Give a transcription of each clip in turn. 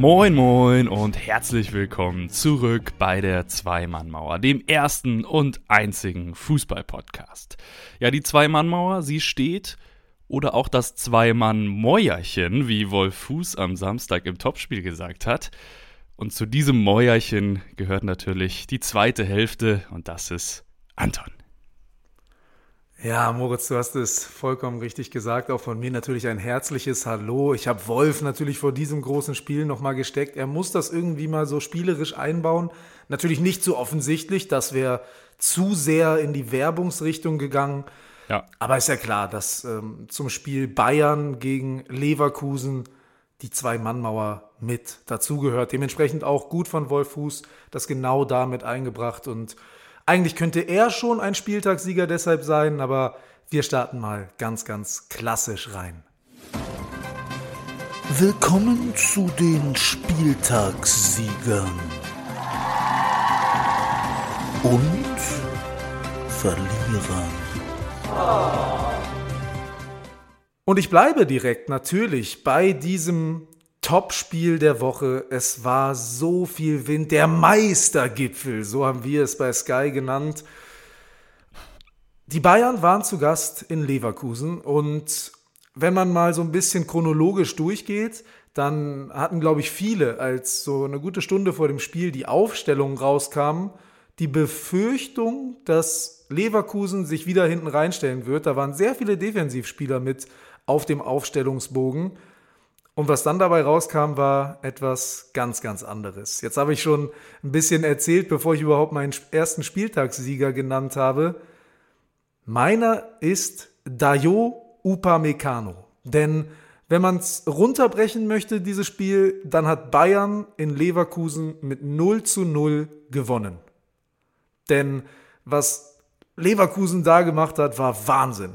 Moin moin und herzlich willkommen zurück bei der Zwei-Mann-Mauer, dem ersten und einzigen Fußball-Podcast. Ja, die Zwei-Mann-Mauer, sie steht, oder auch das Zwei-Mann-Mäuerchen, wie Wolf Fuß am Samstag im Topspiel gesagt hat. Und zu diesem Mäuerchen gehört natürlich die zweite Hälfte und das ist Anton. Ja, Moritz, du hast es vollkommen richtig gesagt. Auch von mir natürlich ein herzliches Hallo. Ich habe Wolf natürlich vor diesem großen Spiel nochmal gesteckt. Er muss das irgendwie mal so spielerisch einbauen. Natürlich nicht so offensichtlich, das wäre zu sehr in die Werbungsrichtung gegangen. Ja. Aber ist ja klar, dass zum Spiel Bayern gegen Leverkusen die Zwei-Mann-Mauer mit dazugehört. Dementsprechend auch gut von Wolf Fuß, das genau damit eingebracht. Und eigentlich könnte er schon ein Spieltagssieger deshalb sein, aber wir starten mal ganz, ganz klassisch rein. Willkommen zu den Spieltagssiegern und Verlierern. Und ich bleibe direkt natürlich bei diesem Topspiel der Woche. Es war so viel Wind, der Meistergipfel, so haben wir es bei Sky genannt. Die Bayern waren zu Gast in Leverkusen und wenn man mal so ein bisschen chronologisch durchgeht, dann hatten, glaube ich, viele, als so eine gute Stunde vor dem Spiel die Aufstellung rauskam, die Befürchtung, dass Leverkusen sich wieder hinten reinstellen wird. Da waren sehr viele Defensivspieler mit auf dem Aufstellungsbogen. Und was dann dabei rauskam, war etwas ganz, ganz anderes. Jetzt habe ich schon ein bisschen erzählt, bevor ich überhaupt meinen ersten Spieltagssieger genannt habe. Meiner ist Dayot Upamecano. Denn wenn man es runterbrechen möchte, dieses Spiel, dann hat Bayern in Leverkusen mit 0:0 gewonnen. Denn was Leverkusen da gemacht hat, war Wahnsinn.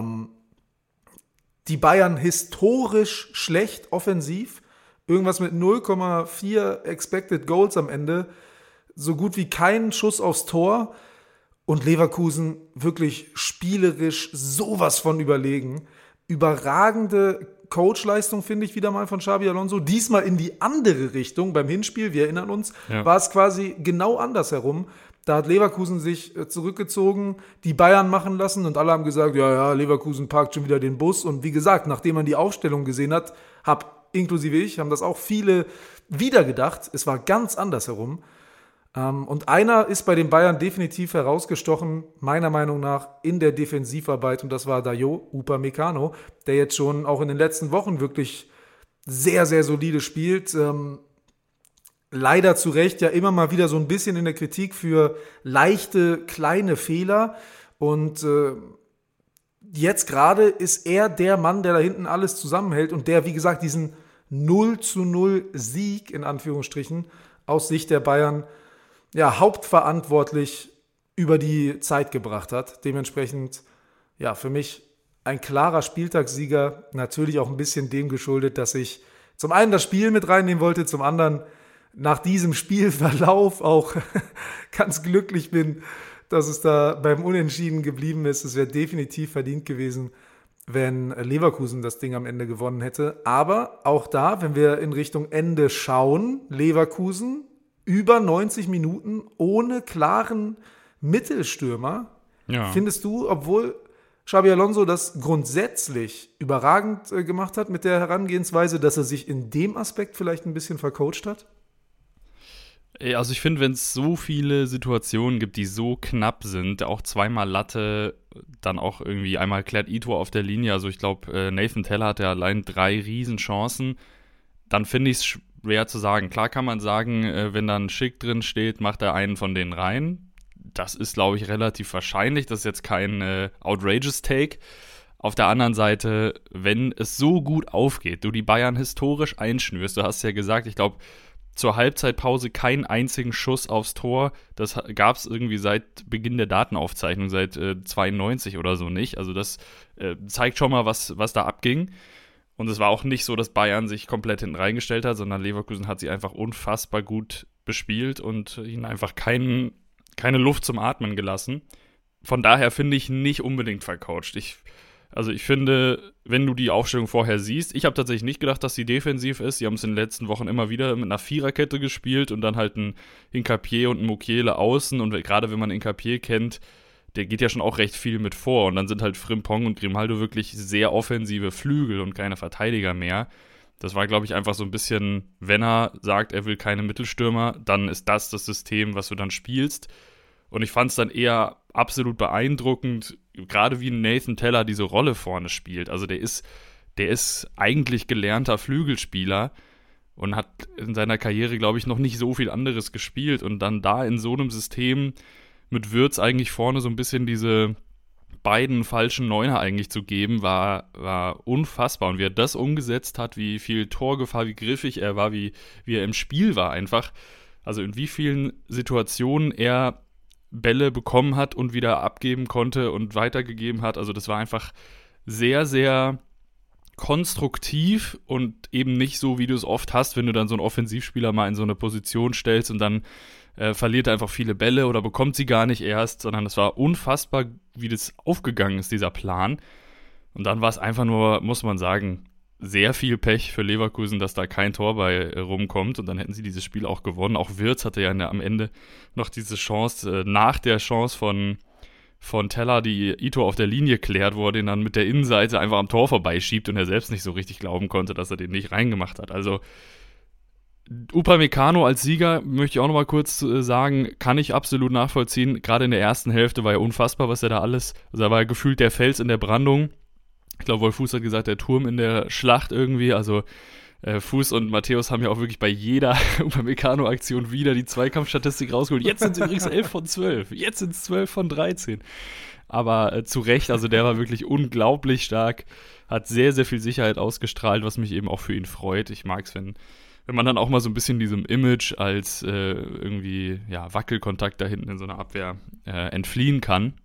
Die Bayern historisch schlecht offensiv, irgendwas mit 0,4 Expected Goals am Ende, so gut wie keinen Schuss aufs Tor und Leverkusen wirklich spielerisch sowas von überlegen. Überragende Coachleistung, finde ich, wieder mal von Xabi Alonso. Diesmal in die andere Richtung. Beim Hinspiel, wir erinnern uns, war es quasi genau andersherum. Da hat Leverkusen sich zurückgezogen, die Bayern machen lassen und alle haben gesagt, ja, Leverkusen parkt schon wieder den Bus. Und wie gesagt, nachdem man die Aufstellung gesehen hat, inklusive ich, haben das auch viele wieder gedacht. Es war ganz andersherum. Und einer ist bei den Bayern definitiv herausgestochen, meiner Meinung nach, in der Defensivarbeit. Und das war Dayot Upamecano, der jetzt schon auch in den letzten Wochen wirklich sehr, sehr solide spielt. Leider zu Recht ja immer mal wieder so ein bisschen in der Kritik für leichte, kleine Fehler. Und jetzt gerade ist er der Mann, der da hinten alles zusammenhält und der, wie gesagt, diesen 0:0 Sieg, in Anführungsstrichen, aus Sicht der Bayern, ja, hauptverantwortlich über die Zeit gebracht hat. Dementsprechend, ja, für mich ein klarer Spieltagssieger. Natürlich auch ein bisschen dem geschuldet, dass ich zum einen das Spiel mit reinnehmen wollte, zum anderen nach diesem Spielverlauf auch ganz glücklich bin, dass es da beim Unentschieden geblieben ist. Es wäre definitiv verdient gewesen, wenn Leverkusen das Ding am Ende gewonnen hätte. Aber auch da, wenn wir in Richtung Ende schauen, Leverkusen über 90 Minuten ohne klaren Mittelstürmer. Ja. Findest du, obwohl Xabi Alonso das grundsätzlich überragend gemacht hat mit der Herangehensweise, dass er sich in dem Aspekt vielleicht ein bisschen vercoacht hat? Also ich finde, wenn es so viele Situationen gibt, die so knapp sind, auch zweimal Latte, dann auch irgendwie einmal klärt Ito auf der Linie, also ich glaube, Nathan Tella hatte allein 3 Riesenchancen, dann finde ich es schwer zu sagen. Klar kann man sagen, wenn dann Schick drin steht, macht er einen von denen rein. Das ist, glaube ich, relativ wahrscheinlich, das ist jetzt kein outrageous Take. Auf der anderen Seite, wenn es so gut aufgeht, du die Bayern historisch einschnürst, du hast ja gesagt, ich glaube, zur Halbzeitpause keinen einzigen Schuss aufs Tor. Das gab es irgendwie seit Beginn der Datenaufzeichnung, seit 92 oder so nicht. Also das zeigt schon mal, was da abging. Und es war auch nicht so, dass Bayern sich komplett hinten reingestellt hat, sondern Leverkusen hat sie einfach unfassbar gut bespielt und ihnen einfach keine Luft zum Atmen gelassen. Von daher finde ich nicht unbedingt vercoacht. Ich Also ich finde, wenn du die Aufstellung vorher siehst, ich habe tatsächlich nicht gedacht, dass sie defensiv ist. Sie haben es in den letzten Wochen immer wieder mit einer Viererkette gespielt und dann halt ein Hincapié und ein Mukiele außen. Und gerade wenn man Hincapié kennt, der geht ja schon auch recht viel mit vor. Und dann sind halt Frimpong und Grimaldo wirklich sehr offensive Flügel und keine Verteidiger mehr. Das war, glaube ich, einfach so ein bisschen, wenn er sagt, er will keine Mittelstürmer, dann ist das System, was du dann spielst. Und ich fand es dann eher absolut beeindruckend, gerade wie Nathan Teller diese Rolle vorne spielt. Also der ist eigentlich gelernter Flügelspieler und hat in seiner Karriere, glaube ich, noch nicht so viel anderes gespielt. Und dann da in so einem System mit Wirtz eigentlich vorne so ein bisschen diese beiden falschen Neuner eigentlich zu geben, war unfassbar. Und wie er das umgesetzt hat, wie viel Torgefahr, wie griffig er war, wie er im Spiel war einfach. Also in wie vielen Situationen er Bälle bekommen hat und wieder abgeben konnte und weitergegeben hat. Also das war einfach sehr, sehr konstruktiv und eben nicht so, wie du es oft hast, wenn du dann so einen Offensivspieler mal in so eine Position stellst und dann verliert er einfach viele Bälle oder bekommt sie gar nicht erst, sondern es war unfassbar, wie das aufgegangen ist, dieser Plan. Und dann war es einfach nur, muss man sagen, sehr viel Pech für Leverkusen, dass da kein Tor bei rumkommt und dann hätten sie dieses Spiel auch gewonnen. Auch Wirtz hatte ja am Ende noch diese Chance, nach der Chance von Teller, die Ito auf der Linie klärt, wo er den dann mit der Innenseite einfach am Tor vorbeischiebt und er selbst nicht so richtig glauben konnte, dass er den nicht reingemacht hat. Also Upamecano als Sieger, möchte ich auch noch mal kurz sagen, kann ich absolut nachvollziehen. Gerade in der ersten Hälfte war ja unfassbar, was er da alles, also er war ja gefühlt der Fels in der Brandung. Ich glaube, Wolf Fuß hat gesagt, der Turm in der Schlacht irgendwie. Also Fuß und Matthäus haben ja auch wirklich bei jeder Upamecano-Aktion wieder die Zweikampfstatistik rausgeholt. Jetzt sind es übrigens 11 von 12. Jetzt sind es 12 von 13. Aber zu Recht, also der war wirklich unglaublich stark. Hat sehr, sehr viel Sicherheit ausgestrahlt, was mich eben auch für ihn freut. Ich mag es, wenn man dann auch mal so ein bisschen diesem Image als irgendwie Wackelkontakt da hinten in so einer Abwehr entfliehen kann.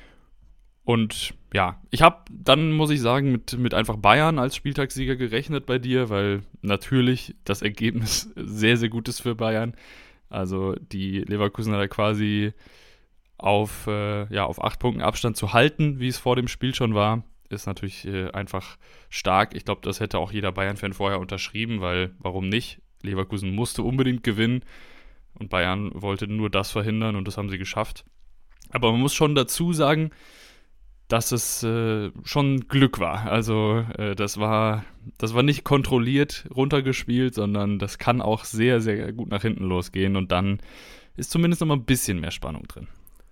Und ja, ich habe dann, muss ich sagen, mit einfach Bayern als Spieltagssieger gerechnet bei dir, weil natürlich das Ergebnis sehr, sehr gut ist für Bayern. Also die Leverkusener da quasi auf 8 Punkten Abstand zu halten, wie es vor dem Spiel schon war, ist natürlich einfach stark. Ich glaube, das hätte auch jeder Bayern-Fan vorher unterschrieben, weil warum nicht? Leverkusen musste unbedingt gewinnen und Bayern wollte nur das verhindern und das haben sie geschafft. Aber man muss schon dazu sagen, dass es schon Glück war. Also das war nicht kontrolliert runtergespielt, sondern das kann auch sehr, sehr gut nach hinten losgehen und dann ist zumindest noch mal ein bisschen mehr Spannung drin.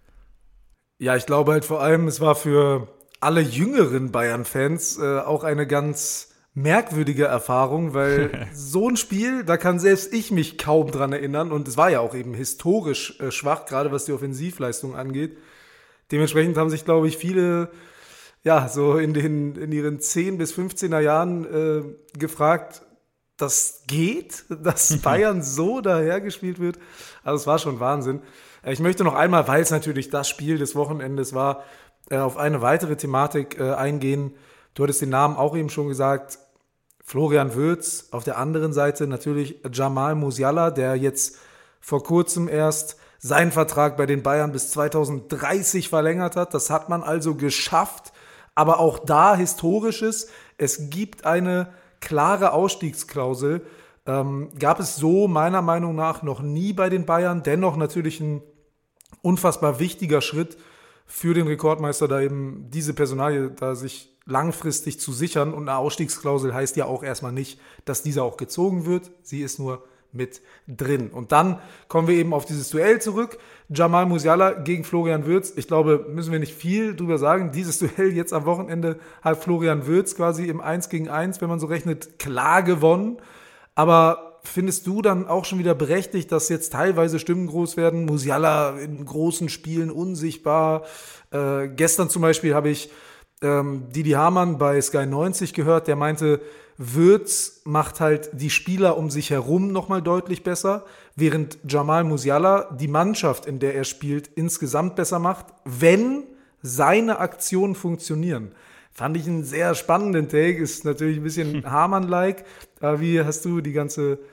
Ja, ich glaube halt vor allem, es war für alle jüngeren Bayern-Fans auch eine ganz merkwürdige Erfahrung, weil so ein Spiel, da kann selbst ich mich kaum dran erinnern und es war ja auch eben historisch schwach, gerade was die Offensivleistung angeht. Dementsprechend haben sich, glaube ich, viele so in ihren 10 bis 15er Jahren gefragt, das geht, dass Bayern so dahergespielt wird. Also es war schon Wahnsinn. Ich möchte noch einmal, weil es natürlich das Spiel des Wochenendes war, auf eine weitere Thematik eingehen. Du hattest den Namen auch eben schon gesagt, Florian Wirtz. Auf der anderen Seite natürlich Jamal Musiala, der jetzt vor kurzem erst seinen Vertrag bei den Bayern bis 2030 verlängert hat. Das hat man also geschafft. Aber auch da Historisches. Es gibt eine klare Ausstiegsklausel. Gab es so meiner Meinung nach noch nie bei den Bayern. Dennoch natürlich ein unfassbar wichtiger Schritt für den Rekordmeister, da eben diese Personalie da sich langfristig zu sichern. Und eine Ausstiegsklausel heißt ja auch erstmal nicht, dass diese auch gezogen wird. Sie ist nur mit drin. Und dann kommen wir eben auf dieses Duell zurück. Jamal Musiala gegen Florian Wirtz. Ich glaube, müssen wir nicht viel drüber sagen. Dieses Duell jetzt am Wochenende hat Florian Wirtz quasi im 1-gegen-1, wenn man so rechnet, klar gewonnen. Aber findest du dann auch schon wieder berechtigt, dass jetzt teilweise Stimmen groß werden? Musiala in großen Spielen unsichtbar. Gestern zum Beispiel habe ich Didi Hamann bei Sky 90 gehört, der meinte, Wirtz macht halt die Spieler um sich herum nochmal deutlich besser, während Jamal Musiala die Mannschaft, in der er spielt, insgesamt besser macht, wenn seine Aktionen funktionieren. Fand ich einen sehr spannenden Take, ist natürlich ein bisschen Hamann-like. Aber wie hast du die ganze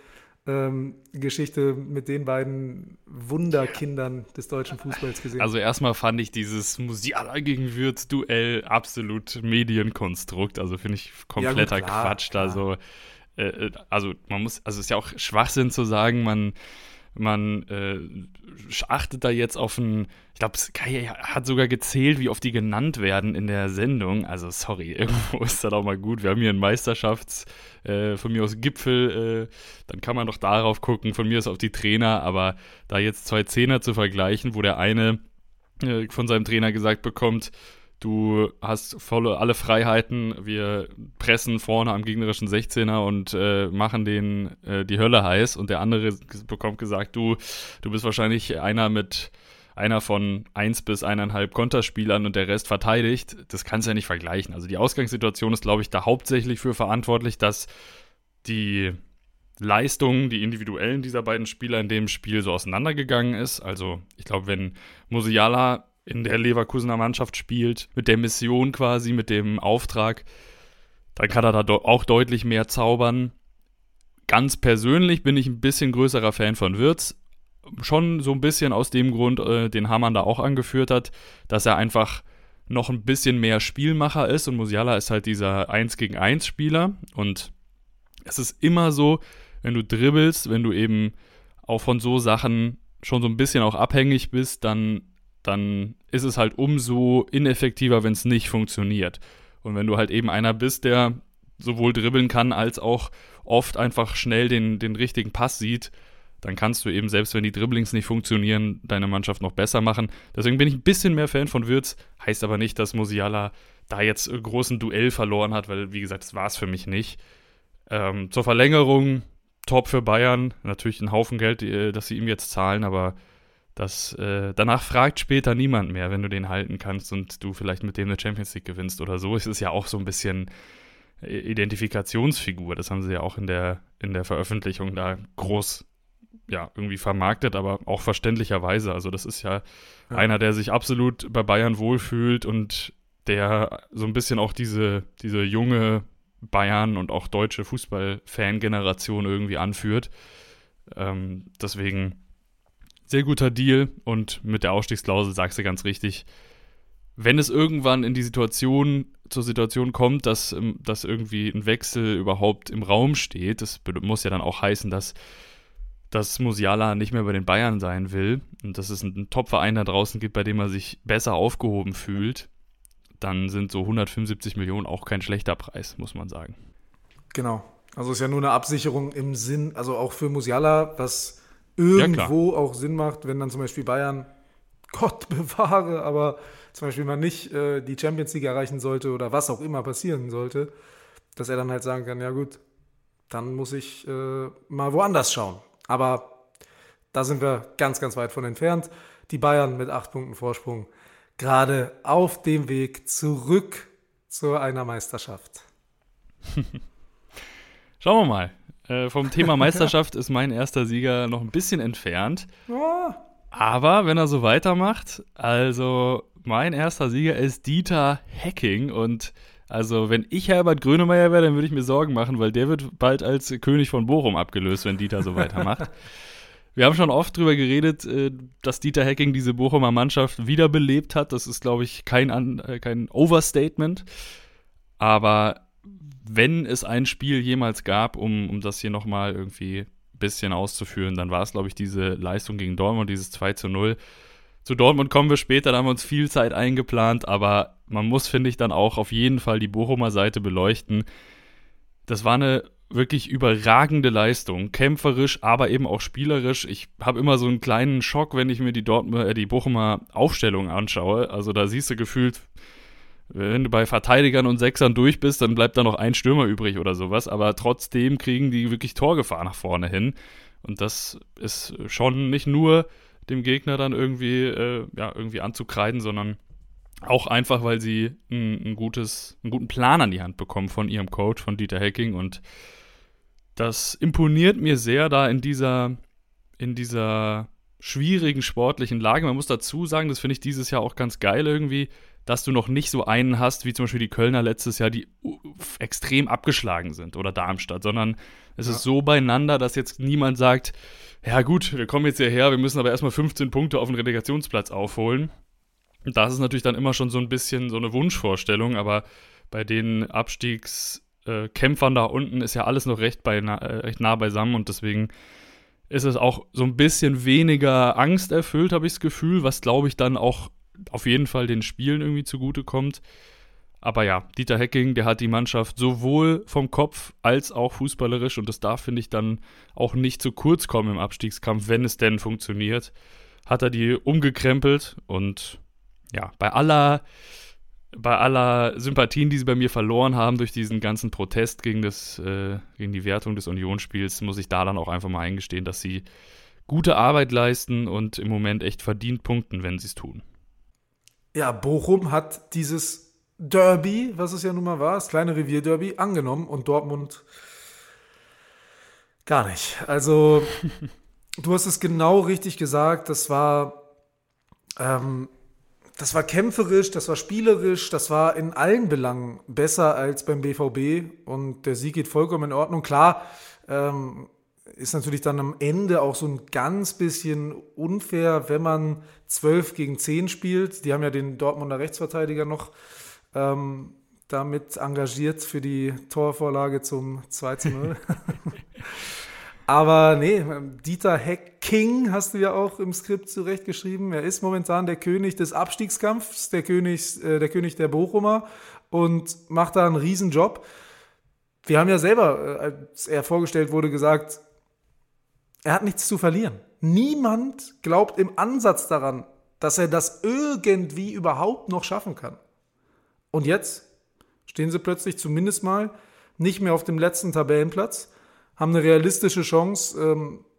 Geschichte mit den beiden Wunderkindern des deutschen Fußballs gesehen. Also erstmal fand ich dieses Musiala gegen Wirtz-Duell absolut Medienkonstrukt. Also finde ich kompletter Quatsch. Klar. Da so, also es ist ja auch Schwachsinn zu sagen, man achtet da jetzt auf ich glaube, Sky hat sogar gezählt, wie oft die genannt werden in der Sendung. Also sorry, irgendwo ist das auch mal gut. Wir haben hier einen von mir aus Gipfel, dann kann man doch darauf gucken, von mir aus auf die Trainer, aber da jetzt zwei Zehner zu vergleichen, wo der eine von seinem Trainer gesagt bekommt, du hast alle Freiheiten, wir pressen vorne am gegnerischen 16er und machen denen die Hölle heiß. Und der andere bekommt gesagt, du bist wahrscheinlich einer von 1 bis 1,5 Konterspielern und der Rest verteidigt. Das kannst du ja nicht vergleichen. Also die Ausgangssituation ist, glaube ich, da hauptsächlich für verantwortlich, dass die Leistungen, die individuellen dieser beiden Spieler in dem Spiel so auseinandergegangen ist. Also ich glaube, wenn Musiala in der Leverkusener Mannschaft spielt, mit der Mission quasi, mit dem Auftrag, dann kann er da auch deutlich mehr zaubern. Ganz persönlich bin ich ein bisschen größerer Fan von Wirtz. Schon so ein bisschen aus dem Grund, den Hamann da auch angeführt hat, dass er einfach noch ein bisschen mehr Spielmacher ist und Musiala ist halt dieser 1-gegen-1 Spieler und es ist immer so, wenn du dribbelst, wenn du eben auch von so Sachen schon so ein bisschen auch abhängig bist, dann ist es halt umso ineffektiver, wenn es nicht funktioniert. Und wenn du halt eben einer bist, der sowohl dribbeln kann, als auch oft einfach schnell den richtigen Pass sieht, dann kannst du eben, selbst wenn die Dribblings nicht funktionieren, deine Mannschaft noch besser machen. Deswegen bin ich ein bisschen mehr Fan von Wirtz, heißt aber nicht, dass Musiala da jetzt großen Duell verloren hat, weil, wie gesagt, das war es für mich nicht. Zur Verlängerung, top für Bayern, natürlich ein Haufen Geld, das sie ihm jetzt zahlen, aber danach fragt später niemand mehr, wenn du den halten kannst und du vielleicht mit dem eine Champions League gewinnst oder so. Es ist ja auch so ein bisschen Identifikationsfigur, das haben sie ja auch in der Veröffentlichung da groß irgendwie vermarktet, aber auch verständlicherweise. Also das ist ja einer, der sich absolut bei Bayern wohlfühlt und der so ein bisschen auch diese junge Bayern und auch deutsche Fußball-Fan-Generation irgendwie anführt. Deswegen sehr guter Deal und mit der Ausstiegsklausel sagst du ganz richtig, wenn es irgendwann zur Situation kommt, dass irgendwie ein Wechsel überhaupt im Raum steht, das muss ja dann auch heißen, dass Musiala nicht mehr bei den Bayern sein will und dass es einen Top-Verein da draußen gibt, bei dem er sich besser aufgehoben fühlt, dann sind so 175 Millionen auch kein schlechter Preis, muss man sagen. Genau. Also ist ja nur eine Absicherung im Sinn, also auch für Musiala, was irgendwo auch Sinn macht, wenn dann zum Beispiel Bayern, Gott bewahre, aber zum Beispiel mal nicht die Champions League erreichen sollte oder was auch immer passieren sollte, dass er dann halt sagen kann, ja gut, dann muss ich mal woanders schauen. Aber da sind wir ganz, ganz weit von entfernt. Die Bayern mit 8 Punkten Vorsprung, gerade auf dem Weg zurück zu einer Meisterschaft. Schauen wir mal. Vom Thema Meisterschaft ist mein erster Sieger noch ein bisschen entfernt. Ja. Aber wenn er so weitermacht, also mein erster Sieger ist Dieter Hecking und also wenn ich Herbert Grönemeyer wäre, dann würde ich mir Sorgen machen, weil der wird bald als König von Bochum abgelöst, wenn Dieter so weitermacht. Wir haben schon oft drüber geredet, dass Dieter Hecking diese Bochumer Mannschaft wiederbelebt hat. Das ist, glaube ich, kein Overstatement. Aber wenn es ein Spiel jemals gab, um das hier nochmal irgendwie ein bisschen auszuführen, dann war es, glaube ich, diese Leistung gegen Dortmund, dieses 2:0. Zu Dortmund kommen wir später, da haben wir uns viel Zeit eingeplant, aber man muss, finde ich, dann auch auf jeden Fall die Bochumer Seite beleuchten. Das war eine wirklich überragende Leistung, kämpferisch, aber eben auch spielerisch. Ich habe immer so einen kleinen Schock, wenn ich mir die Bochumer Aufstellung anschaue. Also da siehst du gefühlt, wenn du bei Verteidigern und Sechsern durch bist, dann bleibt da noch ein Stürmer übrig oder sowas. Aber trotzdem kriegen die wirklich Torgefahr nach vorne hin. Und das ist schon nicht nur dem Gegner dann irgendwie anzukreiden, sondern auch einfach, weil sie einen guten Plan an die Hand bekommen von ihrem Coach, von Dieter Hecking. Und das imponiert mir sehr da in dieser schwierigen sportlichen Lage. Man muss dazu sagen, das finde ich dieses Jahr auch ganz geil irgendwie, dass du noch nicht so einen hast, wie zum Beispiel die Kölner letztes Jahr, die extrem abgeschlagen sind oder Darmstadt, sondern es ist so beieinander, dass jetzt niemand sagt, ja gut, wir kommen jetzt hierher, wir müssen aber erstmal 15 Punkte auf den Relegationsplatz aufholen. Und das ist natürlich dann immer schon so ein bisschen so eine Wunschvorstellung, aber bei den Abstiegskämpfern da unten ist ja alles noch recht nah beisammen und deswegen ist es auch so ein bisschen weniger angsterfüllt, habe ich das Gefühl, was glaube ich dann auch auf jeden Fall den Spielen irgendwie zugutekommt. Aber ja, Dieter Hecking, der hat die Mannschaft sowohl vom Kopf als auch fußballerisch und das darf, finde ich, dann auch nicht zu kurz kommen im Abstiegskampf, wenn es denn funktioniert, hat er die umgekrempelt und ja, bei aller Sympathien, die sie bei mir verloren haben durch diesen ganzen Protest gegen die Wertung des Unionsspiels, muss ich da dann auch einfach mal eingestehen, dass sie gute Arbeit leisten und im Moment echt verdient punkten, wenn sie es tun. Ja, Bochum hat dieses Derby, was es ja nun mal war, das kleine Revierderby, angenommen und Dortmund gar nicht. Also, du hast es genau richtig gesagt, das war kämpferisch, das war spielerisch, das war in allen Belangen besser als beim BVB und der Sieg geht vollkommen in Ordnung. Klar, ist natürlich dann am Ende auch so ein ganz bisschen unfair, wenn man 12 gegen 10 spielt. Die haben ja den Dortmunder Rechtsverteidiger noch damit engagiert für die Torvorlage zum 2:0. Aber nee, Dieter Hecking hast du ja auch im Skript zurechtgeschrieben. Er ist momentan der König des Abstiegskampfs, der König der Bochumer und macht da einen Riesenjob. Wir haben ja selber, als er vorgestellt wurde, gesagt, er hat nichts zu verlieren. Niemand glaubt im Ansatz daran, dass er das irgendwie überhaupt noch schaffen kann. Und jetzt stehen sie plötzlich zumindest mal nicht mehr auf dem letzten Tabellenplatz, haben eine realistische Chance,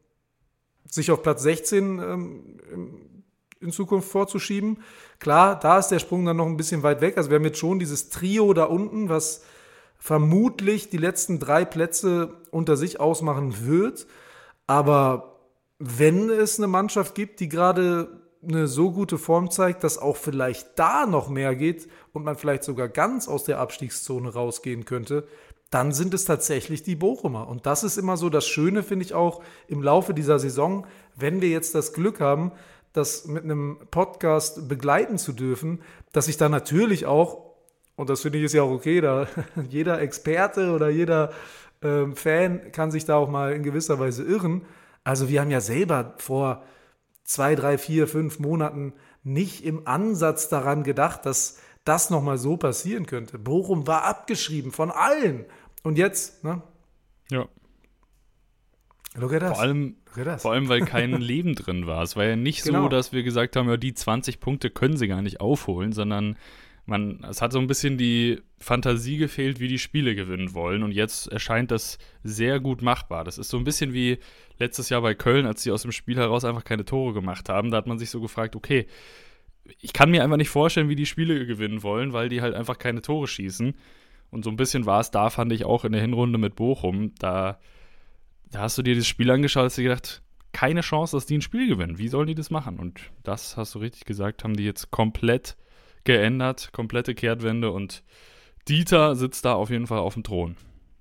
sich auf Platz 16 in Zukunft vorzuschieben. Klar, da ist der Sprung dann noch ein bisschen weit weg. Also wir haben jetzt schon dieses Trio da unten, was vermutlich die letzten 3 Plätze unter sich ausmachen wird. Aber wenn es eine Mannschaft gibt, die gerade eine so gute Form zeigt, dass auch vielleicht da noch mehr geht und man vielleicht sogar ganz aus der Abstiegszone rausgehen könnte, dann sind es tatsächlich die Bochumer. Und das ist immer so das Schöne, finde ich auch, im Laufe dieser Saison, wenn wir jetzt das Glück haben, das mit einem Podcast begleiten zu dürfen, dass ich da natürlich auch, und das finde ich ist ja auch okay, da jeder Experte oder jeder Fan kann sich da auch mal in gewisser Weise irren. Also wir haben ja selber vor 2, 3, 4, 5 Monaten nicht im Ansatz daran gedacht, dass das nochmal so passieren könnte. Bochum war abgeschrieben von allen. Und jetzt, ne? Ja. Look at us. Vor allem, weil kein Leben drin war. Es war ja nicht so, dass wir gesagt haben, ja, die 20 Punkte können sie gar nicht aufholen, sondern es hat so ein bisschen die Fantasie gefehlt, wie die Spiele gewinnen wollen. Und jetzt erscheint das sehr gut machbar. Das ist so ein bisschen wie letztes Jahr bei Köln, als sie aus dem Spiel heraus einfach keine Tore gemacht haben. Da hat man sich so gefragt, okay, ich kann mir einfach nicht vorstellen, wie die Spiele gewinnen wollen, weil die halt einfach keine Tore schießen. Und so ein bisschen war es da, fand ich, auch in der Hinrunde mit Bochum. Da hast du dir das Spiel angeschaut, hast dir gedacht, keine Chance, dass die ein Spiel gewinnen. Wie sollen die das machen? Und das, hast du richtig gesagt, haben die jetzt komplett geändert, komplette Kehrtwende und Dieter sitzt da auf jeden Fall auf dem Thron.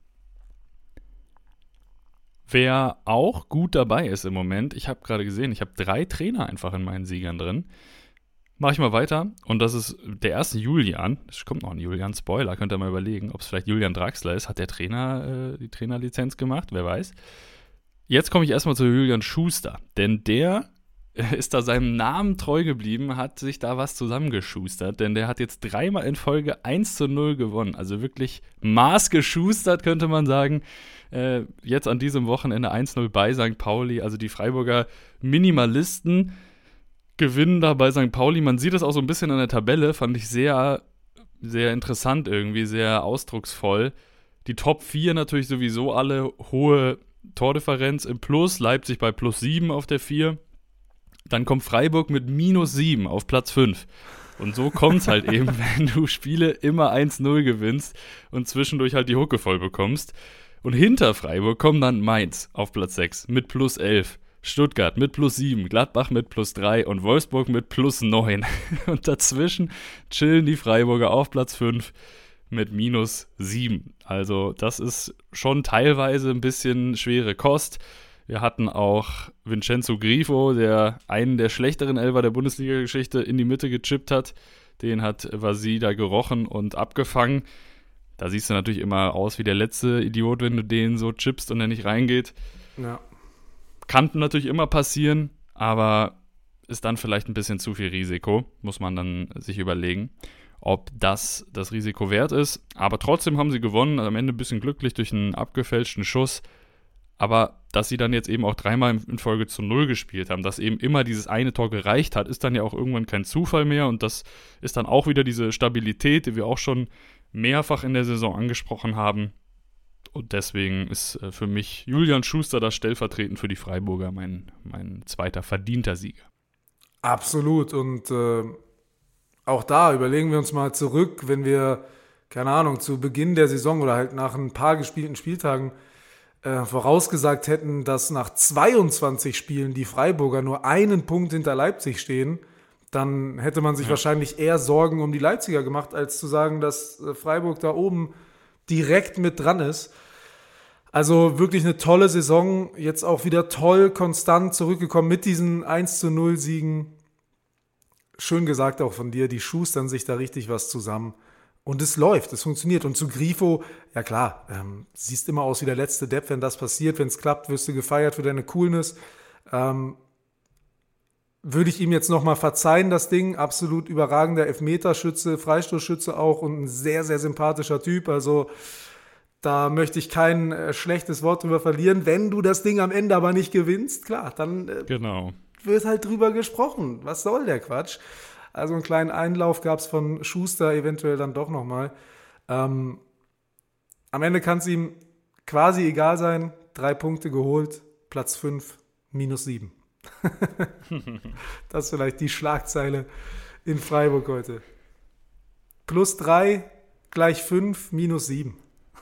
Wer auch gut dabei ist im Moment, ich habe gerade gesehen, ich habe 3 Trainer einfach in meinen Siegern drin. Mache ich mal weiter und das ist der erste Julian. Es kommt noch ein Julian-Spoiler, könnt ihr mal überlegen, ob es vielleicht Julian Draxler ist. Hat der Trainer die Trainerlizenz gemacht? Wer weiß. Jetzt komme ich erstmal zu Julian Schuster, denn der ist da seinem Namen treu geblieben, hat sich da was zusammengeschustert, denn der hat jetzt 3-mal in Folge 1:0 gewonnen. Also wirklich maßgeschustert, könnte man sagen. Jetzt an diesem Wochenende 1:0 bei St. Pauli. Also die Freiburger Minimalisten gewinnen da bei St. Pauli. Man sieht das auch so ein bisschen an der Tabelle, fand ich sehr, sehr interessant irgendwie, sehr ausdrucksvoll. Die Top 4 natürlich sowieso alle hohe Tordifferenz im Plus, Leipzig bei +7 auf der 4. Dann kommt Freiburg mit -7 auf Platz 5. Und so kommt es halt eben, wenn du Spiele immer 1:0 gewinnst und zwischendurch halt die Hucke voll bekommst. Und hinter Freiburg kommt dann Mainz auf Platz 6 mit +11. Stuttgart mit +7, Gladbach mit +3 und Wolfsburg mit +9. Und dazwischen chillen die Freiburger auf Platz 5 mit -7. Also das ist schon teilweise ein bisschen schwere Kost. Wir hatten auch Vincenzo Grifo, der einen der schlechteren Elfer der Bundesliga-Geschichte in die Mitte gechippt hat. Den hat Vasi da gerochen und abgefangen. Da siehst du natürlich immer aus wie der letzte Idiot, wenn du den so chippst und er nicht reingeht. Ja. Kann natürlich immer passieren, aber ist dann vielleicht ein bisschen zu viel Risiko. Muss man dann sich überlegen, ob das Risiko wert ist. Aber trotzdem haben sie gewonnen, am Ende ein bisschen glücklich durch einen abgefälschten Schuss. Aber dass sie dann jetzt eben auch 3-mal in Folge zu 0 gespielt haben, dass eben immer dieses eine Tor gereicht hat, ist dann ja auch irgendwann kein Zufall mehr. Und das ist dann auch wieder diese Stabilität, die wir auch schon mehrfach in der Saison angesprochen haben. Und deswegen ist für mich Julian Schuster das stellvertretend für die Freiburger mein zweiter verdienter Sieger. Absolut. Und auch da überlegen wir uns mal zurück, wenn wir, keine Ahnung, zu Beginn der Saison oder halt nach ein paar gespielten Spieltagen vorausgesagt hätten, dass nach 22 Spielen die Freiburger nur einen Punkt hinter Leipzig stehen, dann hätte man sich wahrscheinlich eher Sorgen um die Leipziger gemacht, als zu sagen, dass Freiburg da oben direkt mit dran ist. Also wirklich eine tolle Saison, jetzt auch wieder toll konstant zurückgekommen mit diesen 1:0 Siegen. Schön gesagt auch von dir, die schustern sich da richtig was zusammen. Und es läuft, es funktioniert. Und zu Grifo, ja klar, siehst immer aus wie der letzte Depp, wenn das passiert. Wenn es klappt, wirst du gefeiert für deine Coolness. Würde ich ihm jetzt nochmal verzeihen, das Ding. Absolut überragender Elfmeterschütze, Freistoßschütze auch und ein sehr, sehr sympathischer Typ. Also da möchte ich kein schlechtes Wort drüber verlieren. Wenn du das Ding am Ende aber nicht gewinnst, klar, dann wird halt drüber gesprochen. Was soll der Quatsch? Also einen kleinen Einlauf gab es von Schuster eventuell dann doch nochmal. Am Ende kann es ihm quasi egal sein. 3 Punkte geholt, Platz 5, -7. Das ist vielleicht die Schlagzeile in Freiburg heute. +3 gleich 5, -7.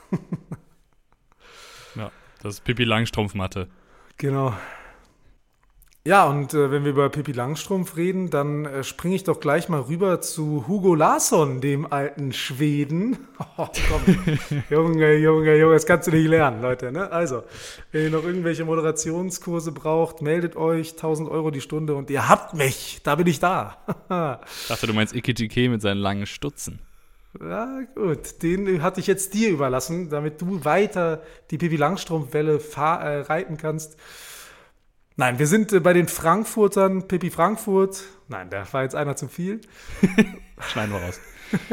Ja, das ist Pippi Langstrumpf-Matte. Genau. Ja, und wenn wir über Pippi Langstrumpf reden, dann springe ich doch gleich mal rüber zu Hugo Larsson, dem alten Schweden. Oh, komm, Junge, das kannst du nicht lernen, Leute. Ne? Also, wenn ihr noch irgendwelche Moderationskurse braucht, meldet euch, 1.000 € die Stunde und ihr habt mich, da bin ich da. Ich dachte, du meinst Ikechike mit seinen langen Stutzen. Ja, gut, den hatte ich jetzt dir überlassen, damit du weiter die Pippi Langstrumpf-Welle reiten kannst. Nein, wir sind bei den Frankfurtern, Pippi Frankfurt. Nein, da war jetzt einer zu viel. Schneiden wir raus.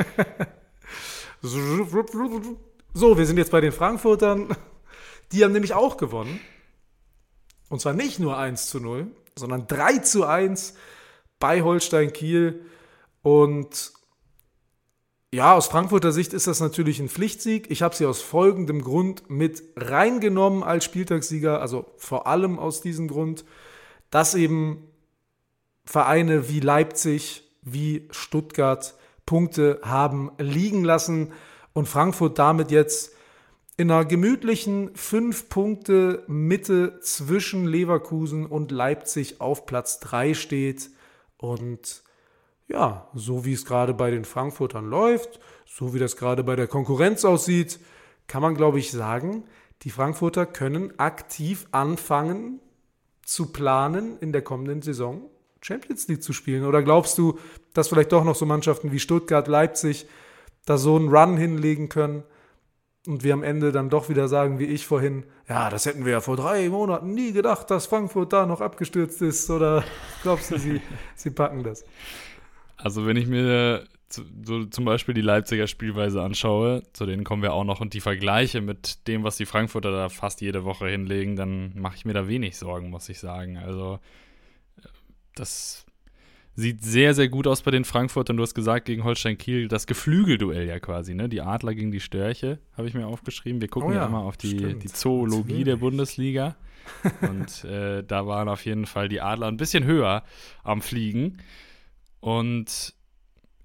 So, wir sind jetzt bei den Frankfurtern. Die haben nämlich auch gewonnen. Und zwar nicht nur 1:0, sondern 3:1 bei Holstein Kiel. Und ja, aus Frankfurter Sicht ist das natürlich ein Pflichtsieg. Ich habe sie aus folgendem Grund mit reingenommen als Spieltagssieger, also vor allem aus diesem Grund, dass eben Vereine wie Leipzig, wie Stuttgart Punkte haben liegen lassen und Frankfurt damit jetzt in einer gemütlichen 5 Punkte Mitte zwischen Leverkusen und Leipzig auf Platz 3 steht. Und ja, so wie es gerade bei den Frankfurtern läuft, so wie das gerade bei der Konkurrenz aussieht, kann man, glaube ich, sagen, die Frankfurter können aktiv anfangen zu planen, in der kommenden Saison Champions League zu spielen. Oder glaubst du, dass vielleicht doch noch so Mannschaften wie Stuttgart, Leipzig da so einen Run hinlegen können und wir am Ende dann doch wieder sagen, wie ich vorhin, ja, das hätten wir ja vor 3 Monaten nie gedacht, dass Frankfurt da noch abgestürzt ist, oder glaubst du, sie packen das? Also wenn ich mir so zum Beispiel die Leipziger Spielweise anschaue, zu denen kommen wir auch noch, und die vergleiche mit dem, was die Frankfurter da fast jede Woche hinlegen, dann mache ich mir da wenig Sorgen, muss ich sagen. Also das sieht sehr, sehr gut aus bei den Frankfurtern. Du hast gesagt, gegen Holstein Kiel, das Geflügelduell ja quasi, ne? Die Adler gegen die Störche, habe ich mir aufgeschrieben. Wir gucken ja immer auf die Zoologie der Bundesliga. Und da waren auf jeden Fall die Adler ein bisschen höher am Fliegen. Und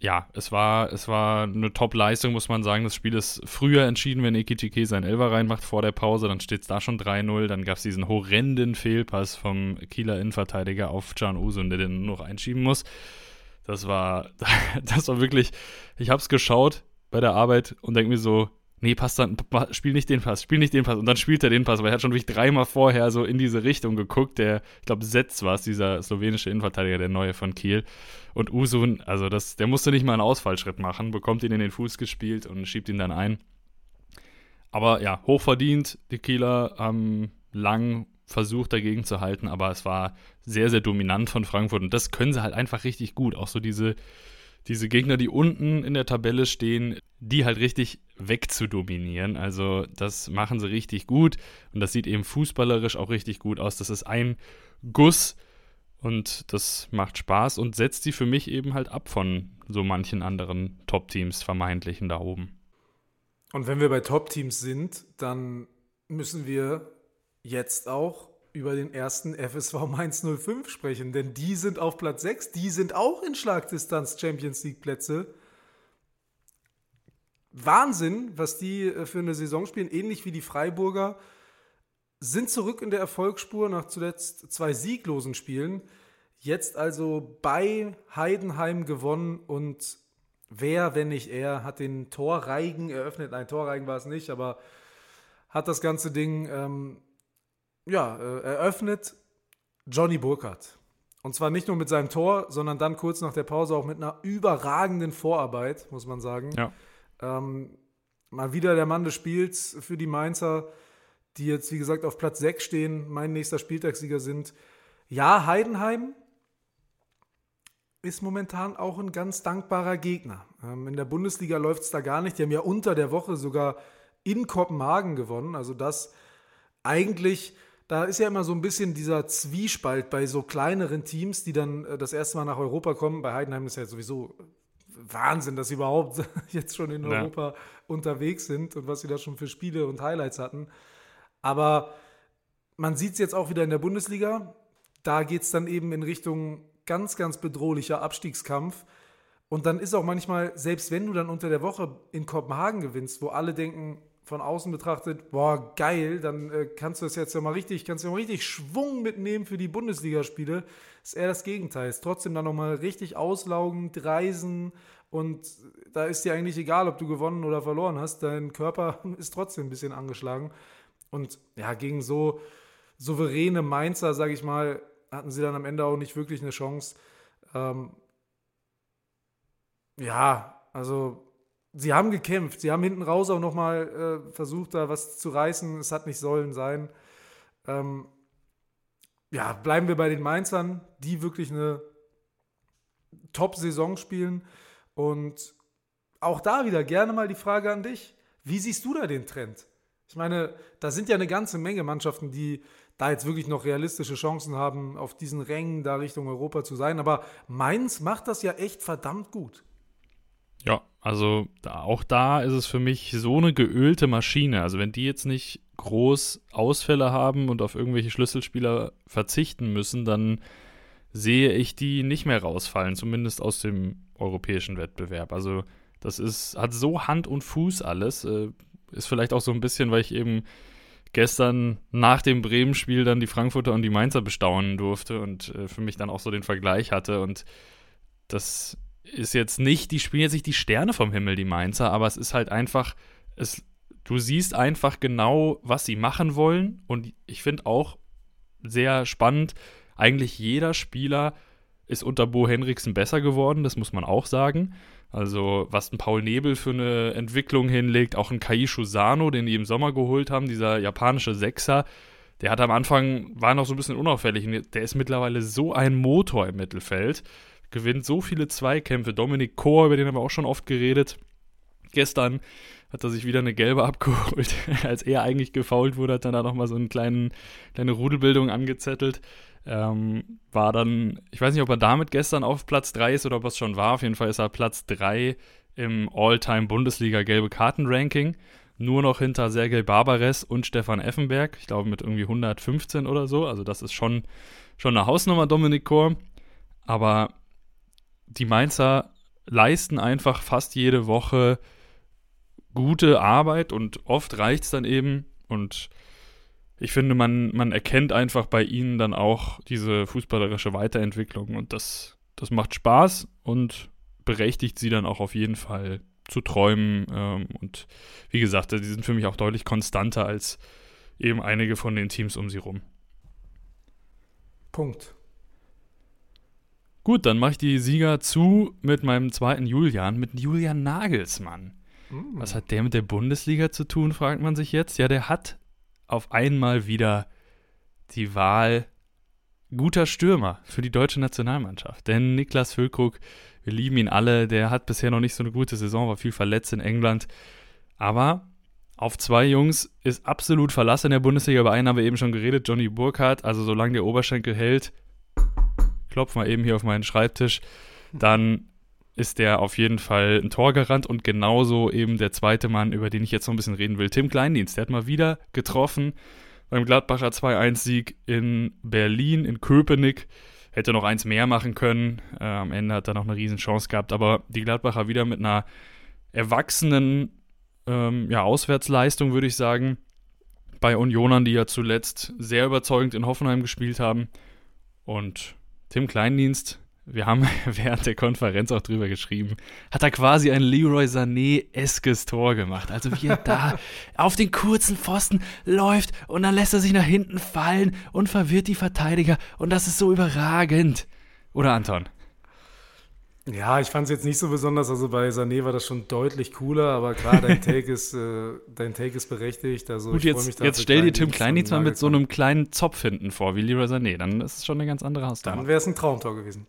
ja, es war eine Top-Leistung, muss man sagen. Das Spiel ist früher entschieden, wenn Ekitike seinen Elfer reinmacht vor der Pause, dann steht es da schon 3-0. Dann gab es diesen horrenden Fehlpass vom Kieler Innenverteidiger auf Can Uzun, der den nur noch einschieben muss. Das war wirklich, ich habe es geschaut bei der Arbeit und denke mir so, nee, spiel nicht den Pass. Und dann spielt er den Pass, weil er hat schon wirklich 3-mal vorher so in diese Richtung geguckt. Ich glaube, Setz war es, dieser slowenische Innenverteidiger, der Neue von Kiel. Und Uzun, also der musste nicht mal einen Ausfallschritt machen, bekommt ihn in den Fuß gespielt und schiebt ihn dann ein. Aber ja, hochverdient. Die Kieler haben lang versucht, dagegen zu halten, aber es war sehr, sehr dominant von Frankfurt. Und das können sie halt einfach richtig gut. Auch so diese Gegner, die unten in der Tabelle stehen, die halt richtig wegzudominieren. Also das machen sie richtig gut und das sieht eben fußballerisch auch richtig gut aus. Das ist ein Guss und das macht Spaß und setzt sie für mich eben halt ab von so manchen anderen Top-Teams, vermeintlichen da oben. Und wenn wir bei Top-Teams sind, dann müssen wir jetzt auch über den ersten FSV Mainz 05 sprechen, denn die sind auf Platz 6, die sind auch in Schlagdistanz Champions League Plätze. Wahnsinn, was die für eine Saison spielen, ähnlich wie die Freiburger, sind zurück in der Erfolgsspur nach zuletzt 2 sieglosen Spielen, jetzt also bei Heidenheim gewonnen und wer, wenn nicht er, hat den Torreigen eröffnet, nein, Torreigen war es nicht, aber hat das ganze Ding eröffnet, Johnny Burkhardt. Und zwar nicht nur mit seinem Tor, sondern dann kurz nach der Pause auch mit einer überragenden Vorarbeit, muss man sagen. Ja. Mal wieder der Mann des Spiels für die Mainzer, die jetzt, wie gesagt, auf Platz 6 stehen, mein nächster Spieltagssieger sind. Ja, Heidenheim ist momentan auch ein ganz dankbarer Gegner. In der Bundesliga läuft es da gar nicht. Die haben ja unter der Woche sogar in Kopenhagen gewonnen. Also das eigentlich, da ist ja immer so ein bisschen dieser Zwiespalt bei so kleineren Teams, die dann das erste Mal nach Europa kommen. Bei Heidenheim ist ja sowieso Wahnsinn, dass sie überhaupt jetzt schon in Europa unterwegs sind und was sie da schon für Spiele und Highlights hatten. Aber man sieht es jetzt auch wieder in der Bundesliga. Da geht es dann eben in Richtung ganz, ganz bedrohlicher Abstiegskampf. Und dann ist auch manchmal, selbst wenn du dann unter der Woche in Kopenhagen gewinnst, wo alle denken, von außen betrachtet, boah, geil, dann kannst du mal richtig Schwung mitnehmen für die Bundesligaspiele. Ist eher das Gegenteil. Ist trotzdem dann nochmal richtig auslaugend, reisen und da ist dir eigentlich egal, ob du gewonnen oder verloren hast. Dein Körper ist trotzdem ein bisschen angeschlagen. Und ja, gegen so souveräne Mainzer, sage ich mal, hatten sie dann am Ende auch nicht wirklich eine Chance. Also sie haben gekämpft. Sie haben hinten raus auch nochmal versucht, da was zu reißen. Es hat nicht sollen sein. Bleiben wir bei den Mainzern, die wirklich eine Top-Saison spielen. Und auch da wieder gerne mal die Frage an dich. Wie siehst du da den Trend? Ich meine, da sind ja eine ganze Menge Mannschaften, die da jetzt wirklich noch realistische Chancen haben, auf diesen Rängen da Richtung Europa zu sein. Aber Mainz macht das ja echt verdammt gut. Ja, also auch da ist es für mich so eine geölte Maschine. Also wenn die jetzt nicht groß Ausfälle haben und auf irgendwelche Schlüsselspieler verzichten müssen, dann sehe ich die nicht mehr rausfallen, zumindest aus dem europäischen Wettbewerb. Also das hat so Hand und Fuß alles. Ist vielleicht auch so ein bisschen, weil ich eben gestern nach dem Bremen-Spiel dann die Frankfurter und die Mainzer bestaunen durfte und für mich dann auch so den Vergleich hatte. Und das ist jetzt nicht, die spielen jetzt nicht die Sterne vom Himmel, die Mainzer, aber es ist halt einfach, du siehst einfach genau, was sie machen wollen und ich finde auch sehr spannend, eigentlich jeder Spieler ist unter Bo Henriksen besser geworden, das muss man auch sagen. Also was ein Paul Nebel für eine Entwicklung hinlegt, auch ein Kaishu Sano, den die im Sommer geholt haben, dieser japanische Sechser, der hat am Anfang, war noch so ein bisschen unauffällig und der ist mittlerweile so ein Motor im Mittelfeld, gewinnt so viele Zweikämpfe. Dominik Kor, über den haben wir auch schon oft geredet. Gestern hat er sich wieder eine gelbe abgeholt. Als er eigentlich gefoult wurde, hat er da nochmal so eine kleine Rudelbildung angezettelt. War dann, ich weiß nicht, ob er damit gestern auf Platz 3 ist oder ob es schon war. Auf jeden Fall ist er Platz 3 im All-Time-Bundesliga-Gelbe-Karten-Ranking. Nur noch hinter Sergej Barbares und Stefan Effenberg. Ich glaube mit irgendwie 115 oder so. Also das ist schon eine Hausnummer, Dominik Kor. Aber die Mainzer leisten einfach fast jede Woche gute Arbeit und oft reicht es dann eben. Und ich finde, man erkennt einfach bei ihnen dann auch diese fußballerische Weiterentwicklung und das macht Spaß und berechtigt sie dann auch auf jeden Fall zu träumen. Und wie gesagt, die sind für mich auch deutlich konstanter als eben einige von den Teams um sie rum. Punkt. Gut, dann mache ich die Sieger zu mit meinem zweiten Julian, mit Julian Nagelsmann. Was hat der mit der Bundesliga zu tun, fragt man sich jetzt. Ja, der hat auf einmal wieder die Wahl guter Stürmer für die deutsche Nationalmannschaft. Denn Niklas Füllkrug, wir lieben ihn alle, der hat bisher noch nicht so eine gute Saison, war viel verletzt in England. Aber auf 2 Jungs ist absolut Verlass in der Bundesliga. Über einen haben wir eben schon geredet, Johnny Burkhardt. Also solange der Oberschenkel hält, klopf mal eben hier auf meinen Schreibtisch, dann ist der auf jeden Fall ein Torgarant und genauso eben der zweite Mann, über den ich jetzt noch ein bisschen reden will, Tim Kleindienst. Der hat mal wieder getroffen beim Gladbacher 2-1-Sieg in Berlin, in Köpenick. Hätte noch 1 mehr machen können. Am Ende hat er noch eine Riesenchance gehabt, aber die Gladbacher wieder mit einer erwachsenen Auswärtsleistung, würde ich sagen, bei Unionern, die ja zuletzt sehr überzeugend in Hoffenheim gespielt haben. Und Tim Kleindienst, wir haben während der Konferenz auch drüber geschrieben, hat er quasi ein Leroy Sané-eskes Tor gemacht. Also wie er da auf den kurzen Pfosten läuft und dann lässt er sich nach hinten fallen und verwirrt die Verteidiger. Und das ist so überragend. Oder Anton? Ja, ich fand es jetzt nicht so besonders. Also bei Sané war das schon deutlich cooler, aber klar, dein Take ist berechtigt. Also gut, jetzt stell dir Tim Kleindienst mal mit so einem kleinen Zopf hinten vor, wie Leroy Sané. Dann ist es schon eine ganz andere Hausnummer. Dann wäre es ein Traumtor gewesen.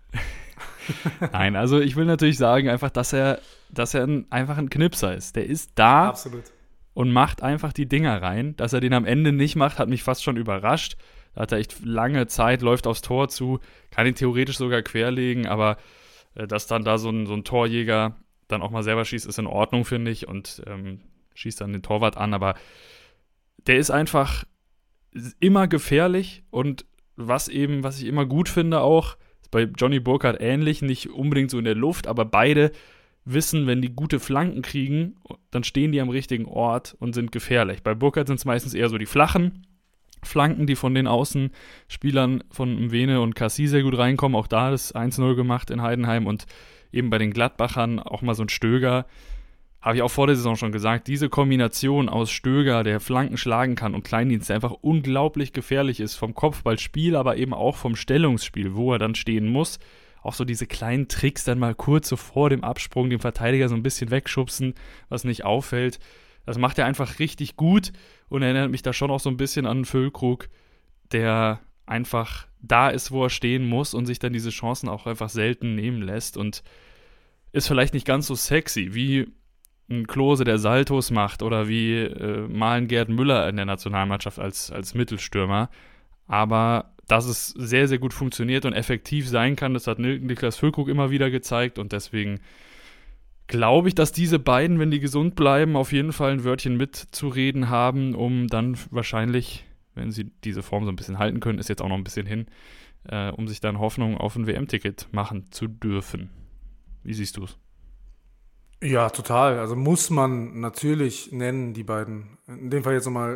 Nein, also ich will natürlich sagen, einfach, dass er einfach ein Knipser ist. Der ist da. Absolut. Und macht einfach die Dinger rein. Dass er den am Ende nicht macht, hat mich fast schon überrascht. Da hat er echt lange Zeit, läuft aufs Tor zu, kann ihn theoretisch sogar querlegen, aber dass dann da so ein Torjäger dann auch mal selber schießt, ist in Ordnung, finde ich, und schießt dann den Torwart an, aber der ist einfach immer gefährlich und was ich immer gut finde auch, ist bei Johnny Burkhardt ähnlich, nicht unbedingt so in der Luft, aber beide wissen, wenn die gute Flanken kriegen, dann stehen die am richtigen Ort und sind gefährlich. Bei Burkhardt sind es meistens eher so die flachen Flanken, die von den Außenspielern von Mwene und Cassie sehr gut reinkommen. Auch da das 1-0 gemacht in Heidenheim und eben bei den Gladbachern auch mal so ein Stöger. Habe ich auch vor der Saison schon gesagt, diese Kombination aus Stöger, der Flanken schlagen kann, und Kleindienst, der einfach unglaublich gefährlich ist vom Kopfballspiel, aber eben auch vom Stellungsspiel, wo er dann stehen muss. Auch so diese kleinen Tricks dann mal kurz so vor dem Absprung den Verteidiger so ein bisschen wegschubsen, was nicht auffällt. Das macht er einfach richtig gut und erinnert mich da schon auch so ein bisschen an Füllkrug, der einfach da ist, wo er stehen muss und sich dann diese Chancen auch einfach selten nehmen lässt und ist vielleicht nicht ganz so sexy wie ein Klose, der Saltos macht, oder wie mal ein Gerd Müller in der Nationalmannschaft als Mittelstürmer, aber dass es sehr, sehr gut funktioniert und effektiv sein kann, das hat Niklas Füllkrug immer wieder gezeigt und deswegen glaube ich, dass diese beiden, wenn die gesund bleiben, auf jeden Fall ein Wörtchen mitzureden haben, um dann wahrscheinlich, wenn sie diese Form so ein bisschen halten können, ist jetzt auch noch ein bisschen hin, um sich dann Hoffnung auf ein WM-Ticket machen zu dürfen. Wie siehst du es? Ja, total. Also muss man natürlich nennen, die beiden. In dem Fall jetzt nochmal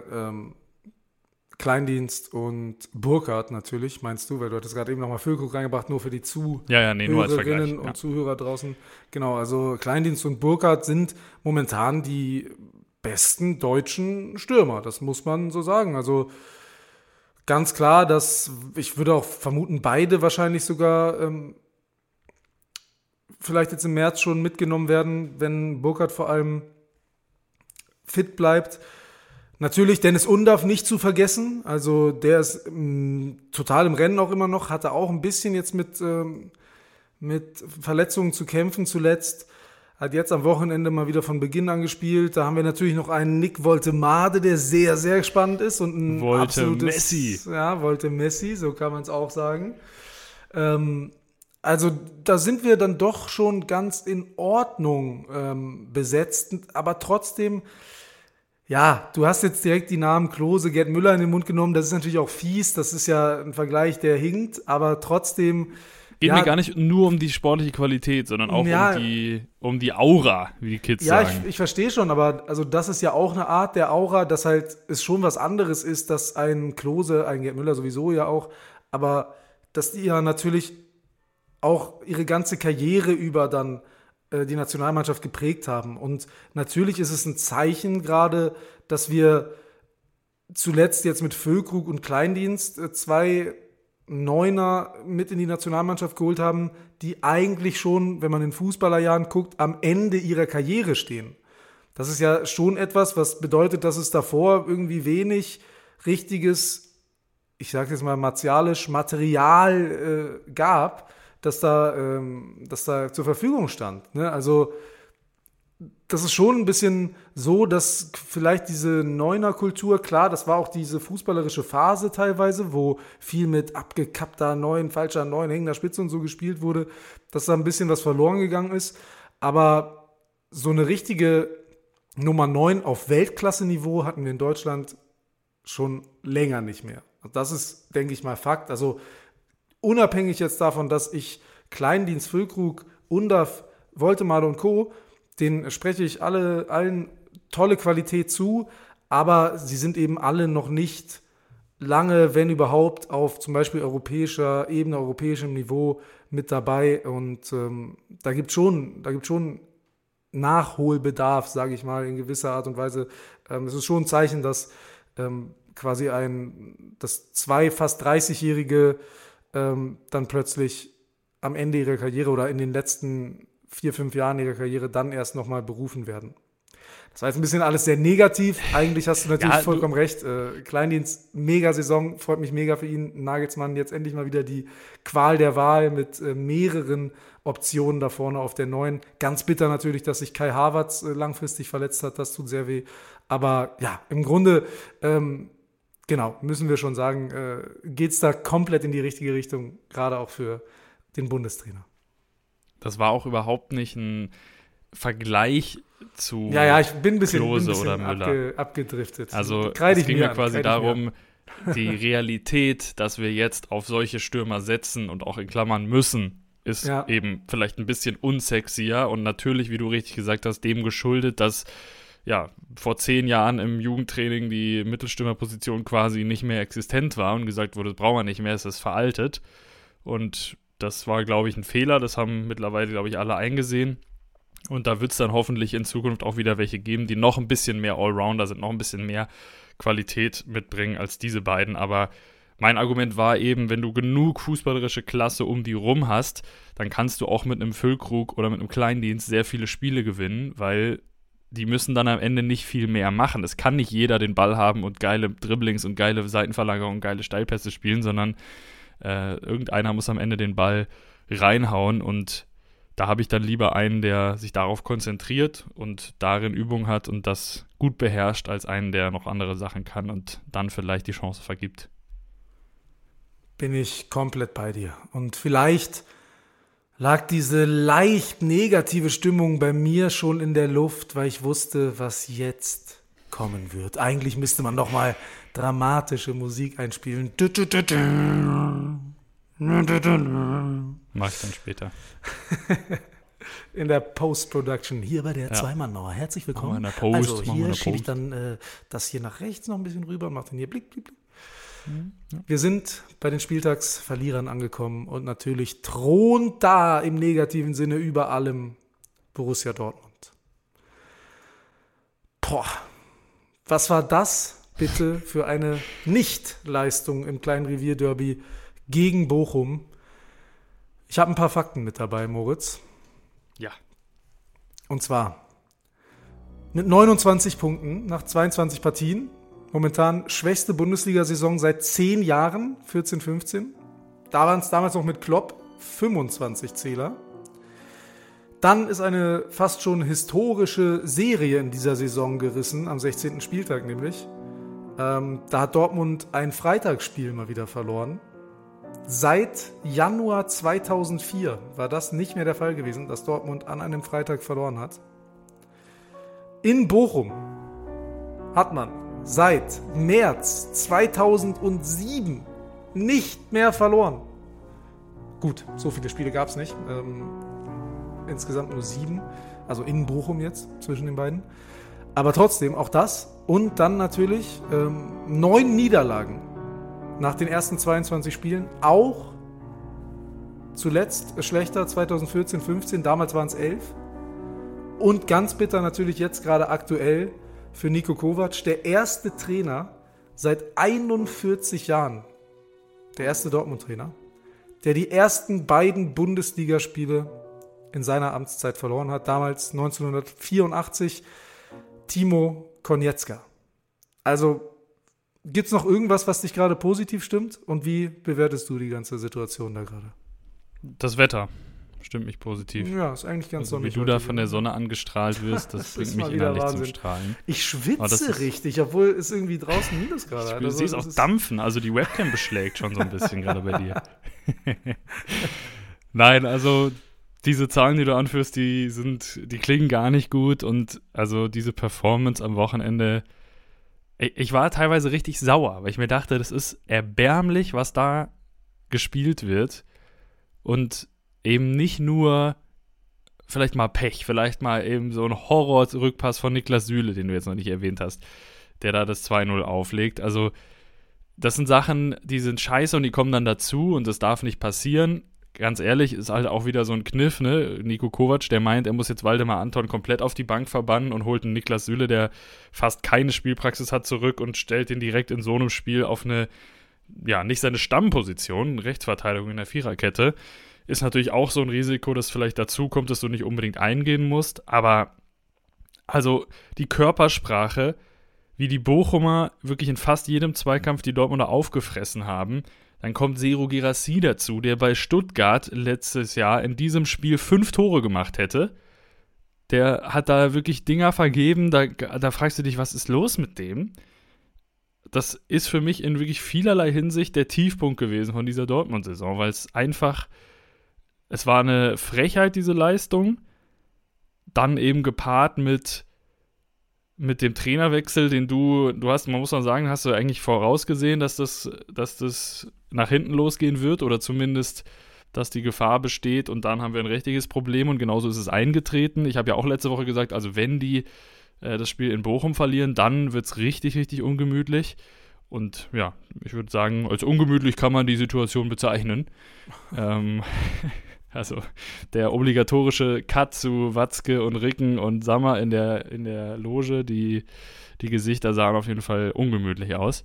Kleindienst und Burkhardt natürlich, meinst du, weil du hattest gerade eben nochmal Füllkrug reingebracht, nur für die Zuhörerinnen und Zuhörer draußen. Genau, also Kleindienst und Burkhardt sind momentan die besten deutschen Stürmer, das muss man so sagen. Also ganz klar, dass ich würde auch vermuten, beide wahrscheinlich sogar vielleicht jetzt im März schon mitgenommen werden, wenn Burkhardt vor allem fit bleibt. Natürlich Dennis Undaff nicht zu vergessen, also der ist total im Rennen auch immer noch, hatte auch ein bisschen jetzt mit Verletzungen zu kämpfen zuletzt, hat jetzt am Wochenende mal wieder von Beginn an gespielt. Da haben wir natürlich noch einen Nick Woltemade, der sehr, sehr spannend ist und ein Messi. Ja, Volte Messi, so kann man es auch sagen. Also da sind wir dann doch schon ganz in Ordnung besetzt, aber trotzdem. Ja, du hast jetzt direkt die Namen Klose, Gerd Müller in den Mund genommen. Das ist natürlich auch fies. Das ist ja ein Vergleich, der hinkt. Aber trotzdem Geht mir gar nicht nur um die sportliche Qualität, sondern auch um die Aura, wie die Kids sagen. Ja, ich verstehe schon, aber also das ist ja auch eine Art der Aura, dass halt es schon was anderes ist, dass ein Klose, ein Gerd Müller sowieso ja auch, aber dass die ja natürlich auch ihre ganze Karriere über dann die Nationalmannschaft geprägt haben. Und natürlich ist es ein Zeichen gerade, dass wir zuletzt jetzt mit Füllkrug und Kleindienst 2 Neuner mit in die Nationalmannschaft geholt haben, die eigentlich schon, wenn man in Fußballerjahren guckt, am Ende ihrer Karriere stehen. Das ist ja schon etwas, was bedeutet, dass es davor irgendwie wenig richtiges, ich sage jetzt mal martialisch, Material gab, das da zur Verfügung stand. Ne? Also das ist schon ein bisschen so, dass vielleicht diese Neuner-Kultur, klar, das war auch diese fußballerische Phase teilweise, wo viel mit abgekappter Neun, falscher Neun, hängender Spitze und so gespielt wurde, dass da ein bisschen was verloren gegangen ist. Aber so eine richtige Nummer 9 auf Weltklasse-Niveau hatten wir in Deutschland schon länger nicht mehr. Und das ist, denke ich mal, Fakt. Also unabhängig jetzt davon, dass ich Kleindienst, Füllkrug, Undav, Woltemade und Co., denen spreche ich allen tolle Qualität zu, aber sie sind eben alle noch nicht lange, wenn überhaupt, auf zum Beispiel europäischer Ebene, europäischem Niveau mit dabei. Und da gibt schon Nachholbedarf, sage ich mal, in gewisser Art und Weise. Es ist schon ein Zeichen, dass quasi dass 2 fast 30-Jährige dann plötzlich am Ende ihrer Karriere oder in den letzten 4-5 Jahren ihrer Karriere dann erst nochmal berufen werden. Das war jetzt ein bisschen alles sehr negativ. Eigentlich hast du natürlich vollkommen recht. Kleindienst, mega Saison, freut mich mega für ihn. Nagelsmann jetzt endlich mal wieder die Qual der Wahl mit mehreren Optionen da vorne auf der 9. Ganz bitter natürlich, dass sich Kai Havertz langfristig verletzt hat. Das tut sehr weh. Aber ja, im Grunde, genau, müssen wir schon sagen, geht es da komplett in die richtige Richtung, gerade auch für den Bundestrainer. Das war auch überhaupt nicht ein Vergleich zu ich bin ein bisschen oder Müller. Abgedriftet. Also es ging mir quasi darum, die Realität, dass wir jetzt auf solche Stürmer setzen und auch in Klammern müssen, ist eben vielleicht ein bisschen unsexier und natürlich, wie du richtig gesagt hast, dem geschuldet, dass vor 10 Jahren im Jugendtraining die Mittelstürmerposition quasi nicht mehr existent war und gesagt wurde, das brauchen wir nicht mehr, es ist veraltet. Und das war, glaube ich, ein Fehler. Das haben mittlerweile, glaube ich, alle eingesehen. Und da wird es dann hoffentlich in Zukunft auch wieder welche geben, die noch ein bisschen mehr Allrounder sind, noch ein bisschen mehr Qualität mitbringen als diese beiden. Aber mein Argument war eben, wenn du genug fußballerische Klasse um die rum hast, dann kannst du auch mit einem Füllkrug oder mit einem Kleindienst sehr viele Spiele gewinnen, weil die müssen dann am Ende nicht viel mehr machen. Es kann nicht jeder den Ball haben und geile Dribblings und geile Seitenverlagerungen und geile Steilpässe spielen, sondern irgendeiner muss am Ende den Ball reinhauen und da habe ich dann lieber einen, der sich darauf konzentriert und darin Übung hat und das gut beherrscht, als einen, der noch andere Sachen kann und dann vielleicht die Chance vergibt. Bin ich komplett bei dir. Und vielleicht lag diese leicht negative Stimmung bei mir schon in der Luft, weil ich wusste, was jetzt kommen wird. Eigentlich müsste man noch mal dramatische Musik einspielen. Mach ich dann später. In der Post-Production, hier bei der Zweimann-Mauer. Herzlich willkommen. Also hier schiebe ich dann das hier nach rechts noch ein bisschen rüber und mache den hier blick, blick, blick. Ja. Wir sind bei den Spieltagsverlierern angekommen und natürlich thront da im negativen Sinne über allem Borussia Dortmund. Was war das bitte für eine Nichtleistung im kleinen Revierderby gegen Bochum? Ich habe ein paar Fakten mit dabei, Moritz. Ja. Und zwar mit 29 Punkten nach 22 Partien. Momentan schwächste Bundesliga-Saison seit 10 Jahren, 14, 15. Da waren es damals noch mit Klopp 25 Zähler. Dann ist eine fast schon historische Serie in dieser Saison gerissen, am 16. Spieltag nämlich. Da hat Dortmund ein Freitagsspiel mal wieder verloren. Seit Januar 2004 war das nicht mehr der Fall gewesen, dass Dortmund an einem Freitag verloren hat. In Bochum hat man seit März 2007 nicht mehr verloren. Gut, so viele Spiele gab es nicht. Insgesamt nur 7. Also in Bochum jetzt, zwischen den beiden. Aber trotzdem, auch das. Und dann natürlich 9 Niederlagen nach den ersten 22 Spielen. Auch zuletzt schlechter 2014, 15. Damals waren es 11. Und ganz bitter natürlich jetzt gerade aktuell für Niko Kovac, der erste Trainer seit 41 Jahren, der erste Dortmund-Trainer, der die ersten beiden Bundesligaspiele in seiner Amtszeit verloren hat. Damals 1984 Timo Konietzka. Also gibt es noch irgendwas, was dich gerade positiv stimmt? Und wie bewertest du die ganze Situation da gerade? Das Wetter stimmt mich positiv. Ja, ist eigentlich ganz also, sonnig. wie du da von der Sonne angestrahlt wirst, das bringt mich innerlich zum Strahlen. Ich schwitze richtig, obwohl es irgendwie draußen Minusgrade hat. Du siehst auch dampfen, also die Webcam beschlägt schon so ein bisschen gerade bei dir. Nein, also diese Zahlen, die du anführst, die klingen gar nicht gut und also diese Performance am Wochenende, ich war teilweise richtig sauer, weil ich mir dachte, das ist erbärmlich, was da gespielt wird und eben nicht nur vielleicht mal Pech, vielleicht mal eben so ein Horror-Rückpass von Niklas Süle, den du jetzt noch nicht erwähnt hast, der da das 2-0 auflegt. Also das sind Sachen, die sind scheiße und die kommen dann dazu und das darf nicht passieren. Ganz ehrlich, ist halt auch wieder so ein Kniff, ne? Niko Kovac, der meint, er muss jetzt Waldemar Anton komplett auf die Bank verbannen und holt einen Niklas Süle, der fast keine Spielpraxis hat, zurück und stellt ihn direkt in so einem Spiel auf eine, ja, nicht seine Stammposition, Rechtsverteidigung in der Viererkette. Ist natürlich auch so ein Risiko, das vielleicht dazu kommt, dass du nicht unbedingt eingehen musst. Aber also die Körpersprache, wie die Bochumer wirklich in fast jedem Zweikampf die Dortmunder aufgefressen haben. Dann kommt Serhou Guirassy dazu, der bei Stuttgart letztes Jahr in diesem Spiel 5 Tore gemacht hätte. Der hat da wirklich Dinger vergeben. Da fragst du dich, was ist los mit dem? Das ist für mich in wirklich vielerlei Hinsicht der Tiefpunkt gewesen von dieser Dortmund-Saison, weil es einfach... Es war eine Frechheit, diese Leistung. Dann eben gepaart mit dem Trainerwechsel, den du hast, man muss mal sagen, hast du eigentlich vorausgesehen, dass das nach hinten losgehen wird oder zumindest, dass die Gefahr besteht und dann haben wir ein richtiges Problem und genauso ist es eingetreten. Ich habe ja auch letzte Woche gesagt, also wenn die das Spiel in Bochum verlieren, dann wird es richtig, richtig ungemütlich. Und ja, ich würde sagen, als ungemütlich kann man die Situation bezeichnen. Also der obligatorische Cut zu Watzke und Ricken und Sammer in der Loge, die Gesichter sahen auf jeden Fall ungemütlich aus.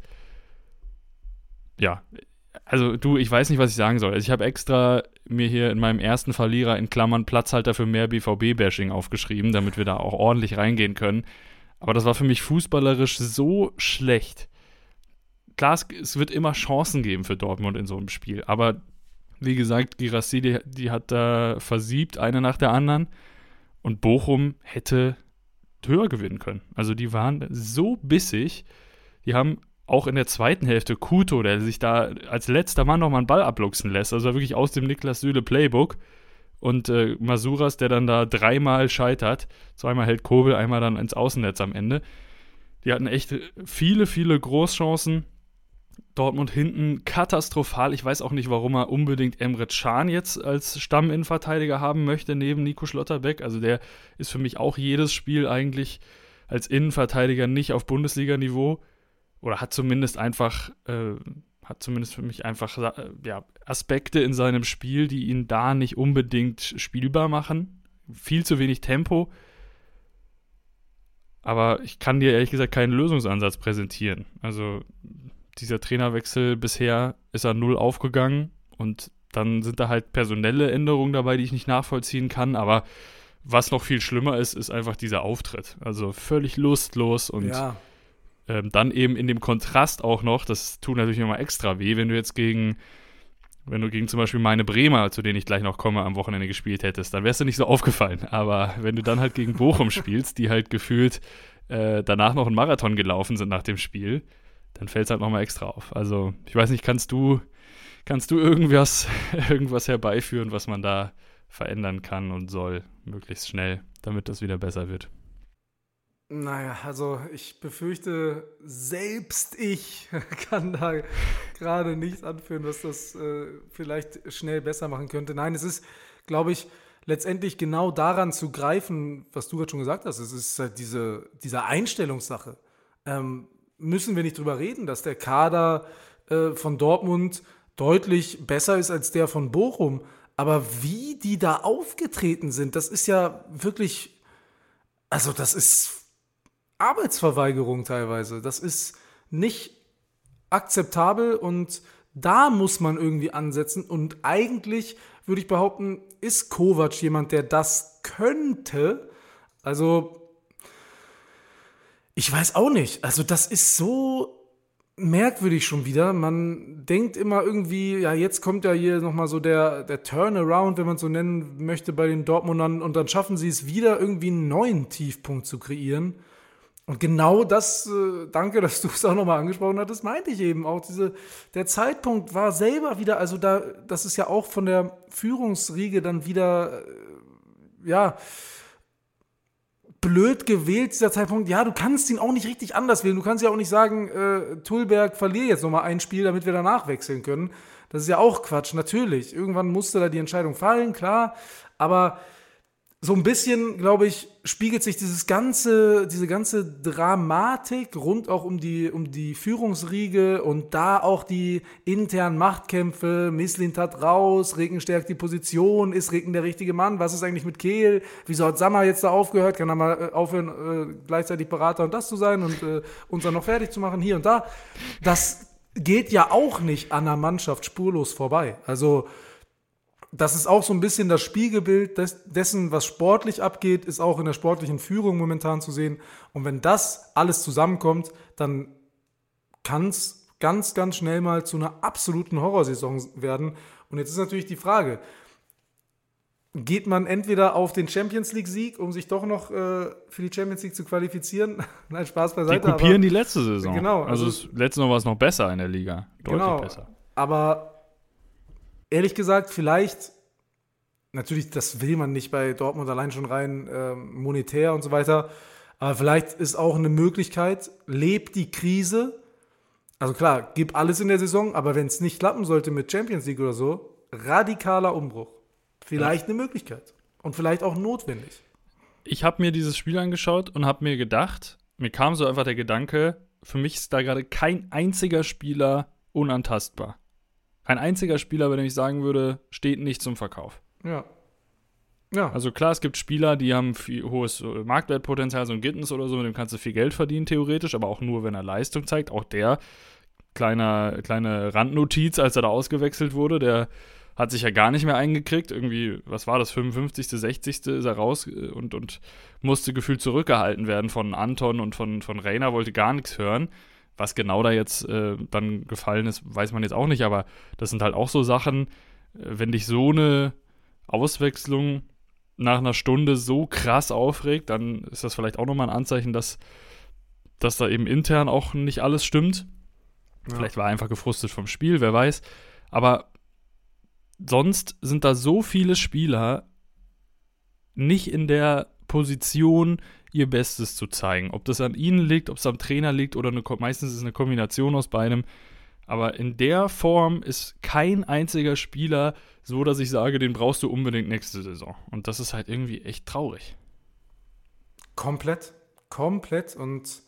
Ja, also ich weiß nicht, was ich sagen soll. Also ich habe extra mir hier in meinem ersten Verlierer in Klammern Platzhalter für mehr BVB-Bashing aufgeschrieben, damit wir da auch ordentlich reingehen können. Aber das war für mich fußballerisch so schlecht. Klar, es wird immer Chancen geben für Dortmund in so einem Spiel, aber wie gesagt, Guirassy, die hat da versiebt, eine nach der anderen. Und Bochum hätte höher gewinnen können. Also die waren so bissig. Die haben auch in der zweiten Hälfte Kuto, der sich da als letzter Mann nochmal einen Ball abluchsen lässt. Also wirklich aus dem Niklas Süle Playbook. Und Masuras, der dann da 3-mal scheitert. 2-mal hält Kobel, einmal dann ins Außennetz am Ende. Die hatten echt viele, viele Großchancen. Dortmund hinten katastrophal. Ich weiß auch nicht, warum er unbedingt Emre Can jetzt als Stamminnenverteidiger haben möchte, neben Nico Schlotterbeck. Also der ist für mich auch jedes Spiel eigentlich als Innenverteidiger nicht auf Bundesliga-Niveau. Oder hat zumindest für mich einfach Aspekte in seinem Spiel, die ihn da nicht unbedingt spielbar machen. Viel zu wenig Tempo. Aber ich kann dir ehrlich gesagt keinen Lösungsansatz präsentieren. Also dieser Trainerwechsel bisher ist er 0 aufgegangen und dann sind da halt personelle Änderungen dabei, die ich nicht nachvollziehen kann, aber was noch viel schlimmer ist einfach dieser Auftritt. Also völlig lustlos und dann eben in dem Kontrast auch noch, das tut natürlich immer extra weh, wenn du gegen zum Beispiel meine Bremer, zu denen ich gleich noch komme, am Wochenende gespielt hättest, dann wärst du nicht so aufgefallen. Aber wenn du dann halt gegen Bochum spielst, die halt gefühlt danach noch einen Marathon gelaufen sind nach dem Spiel, dann fällt es halt nochmal extra auf. Also, ich weiß nicht, kannst du irgendwas herbeiführen, was man da verändern kann und soll, möglichst schnell, damit das wieder besser wird? Naja, also ich befürchte, selbst ich kann da gerade nichts anführen, was das vielleicht schnell besser machen könnte. Nein, es ist, glaube ich, letztendlich genau daran zu greifen, was du gerade schon gesagt hast. Es ist halt diese Einstellungssache. Müssen wir nicht drüber reden, dass der Kader von Dortmund deutlich besser ist als der von Bochum. Aber wie die da aufgetreten sind, das ist ja wirklich, also das ist Arbeitsverweigerung teilweise. Das ist nicht akzeptabel und da muss man irgendwie ansetzen. Und eigentlich würde ich behaupten, ist Kovac jemand, der das könnte. Also, ich weiß auch nicht. Also, das ist so merkwürdig schon wieder. Man denkt immer irgendwie, ja, jetzt kommt ja hier nochmal so der Turnaround, wenn man es so nennen möchte, bei den Dortmundern. Und dann schaffen sie es wieder, irgendwie einen neuen Tiefpunkt zu kreieren. Und genau das, danke, dass du es auch nochmal angesprochen hattest, meinte ich eben auch. Der Zeitpunkt war selber wieder, also das ist ja auch von der Führungsriege dann wieder, ja, blöd gewählt, dieser Zeitpunkt. Ja, du kannst ihn auch nicht richtig anders wählen. Du kannst ja auch nicht sagen, Tulberg, verlier jetzt nochmal ein Spiel, damit wir danach wechseln können. Das ist ja auch Quatsch, natürlich. Irgendwann musste da die Entscheidung fallen, klar. Aber so ein bisschen, glaube ich, spiegelt sich diese ganze Dramatik rund auch um die Führungsriege und da auch die internen Machtkämpfe. Mislintat raus, Regen stärkt die Position, ist Regen der richtige Mann? Was ist eigentlich mit Kehl? Wieso hat Sammer jetzt da aufgehört? Kann er mal aufhören, gleichzeitig Berater und das zu sein und uns dann noch fertig zu machen, hier und da? Das geht ja auch nicht an der Mannschaft spurlos vorbei. Also das ist auch so ein bisschen das Spiegelbild dessen, was sportlich abgeht, ist auch in der sportlichen Führung momentan zu sehen. Und wenn das alles zusammenkommt, dann kann es ganz, ganz schnell mal zu einer absoluten Horrorsaison werden. Und jetzt ist natürlich die Frage, geht man entweder auf den Champions-League-Sieg, um sich doch noch für die Champions League zu qualifizieren? Nein, Spaß beiseite. Die kopieren die letzte Saison. Genau. Also das letzte Mal war es noch besser in der Liga. Deutlich besser. Aber ehrlich gesagt, vielleicht, natürlich, das will man nicht bei Dortmund allein schon rein monetär und so weiter, aber vielleicht ist auch eine Möglichkeit, lebt die Krise, also klar, gib alles in der Saison, aber wenn es nicht klappen sollte mit Champions League oder so, radikaler Umbruch. Vielleicht eine Möglichkeit und vielleicht auch notwendig. Ich habe mir dieses Spiel angeschaut und habe mir gedacht, mir kam so einfach der Gedanke, für mich ist da gerade kein einziger Spieler unantastbar. Kein einziger Spieler, bei dem ich sagen würde, steht nicht zum Verkauf. Ja. Also klar, es gibt Spieler, die haben viel hohes Marktwertpotenzial, so ein Gittens oder so, mit dem kannst du viel Geld verdienen, theoretisch, aber auch nur, wenn er Leistung zeigt. Auch der, kleine Randnotiz, als er da ausgewechselt wurde, der hat sich ja gar nicht mehr eingekriegt. Irgendwie, was war das, 55., 60. ist er raus und musste gefühlt zurückgehalten werden von Anton und von Reina, wollte gar nichts hören. Was genau da jetzt dann gefallen ist, weiß man jetzt auch nicht, aber das sind halt auch so Sachen, wenn dich so eine Auswechslung nach einer Stunde so krass aufregt, dann ist das vielleicht auch nochmal ein Anzeichen, dass da eben intern auch nicht alles stimmt. Ja. Vielleicht war er einfach gefrustet vom Spiel, wer weiß. Aber sonst sind da so viele Spieler nicht in der Position, ihr Bestes zu zeigen. Ob das an ihnen liegt, ob es am Trainer liegt oder meistens ist es eine Kombination aus beidem. Aber in der Form ist kein einziger Spieler so, dass ich sage, den brauchst du unbedingt nächste Saison. Und das ist halt irgendwie echt traurig. Komplett. Und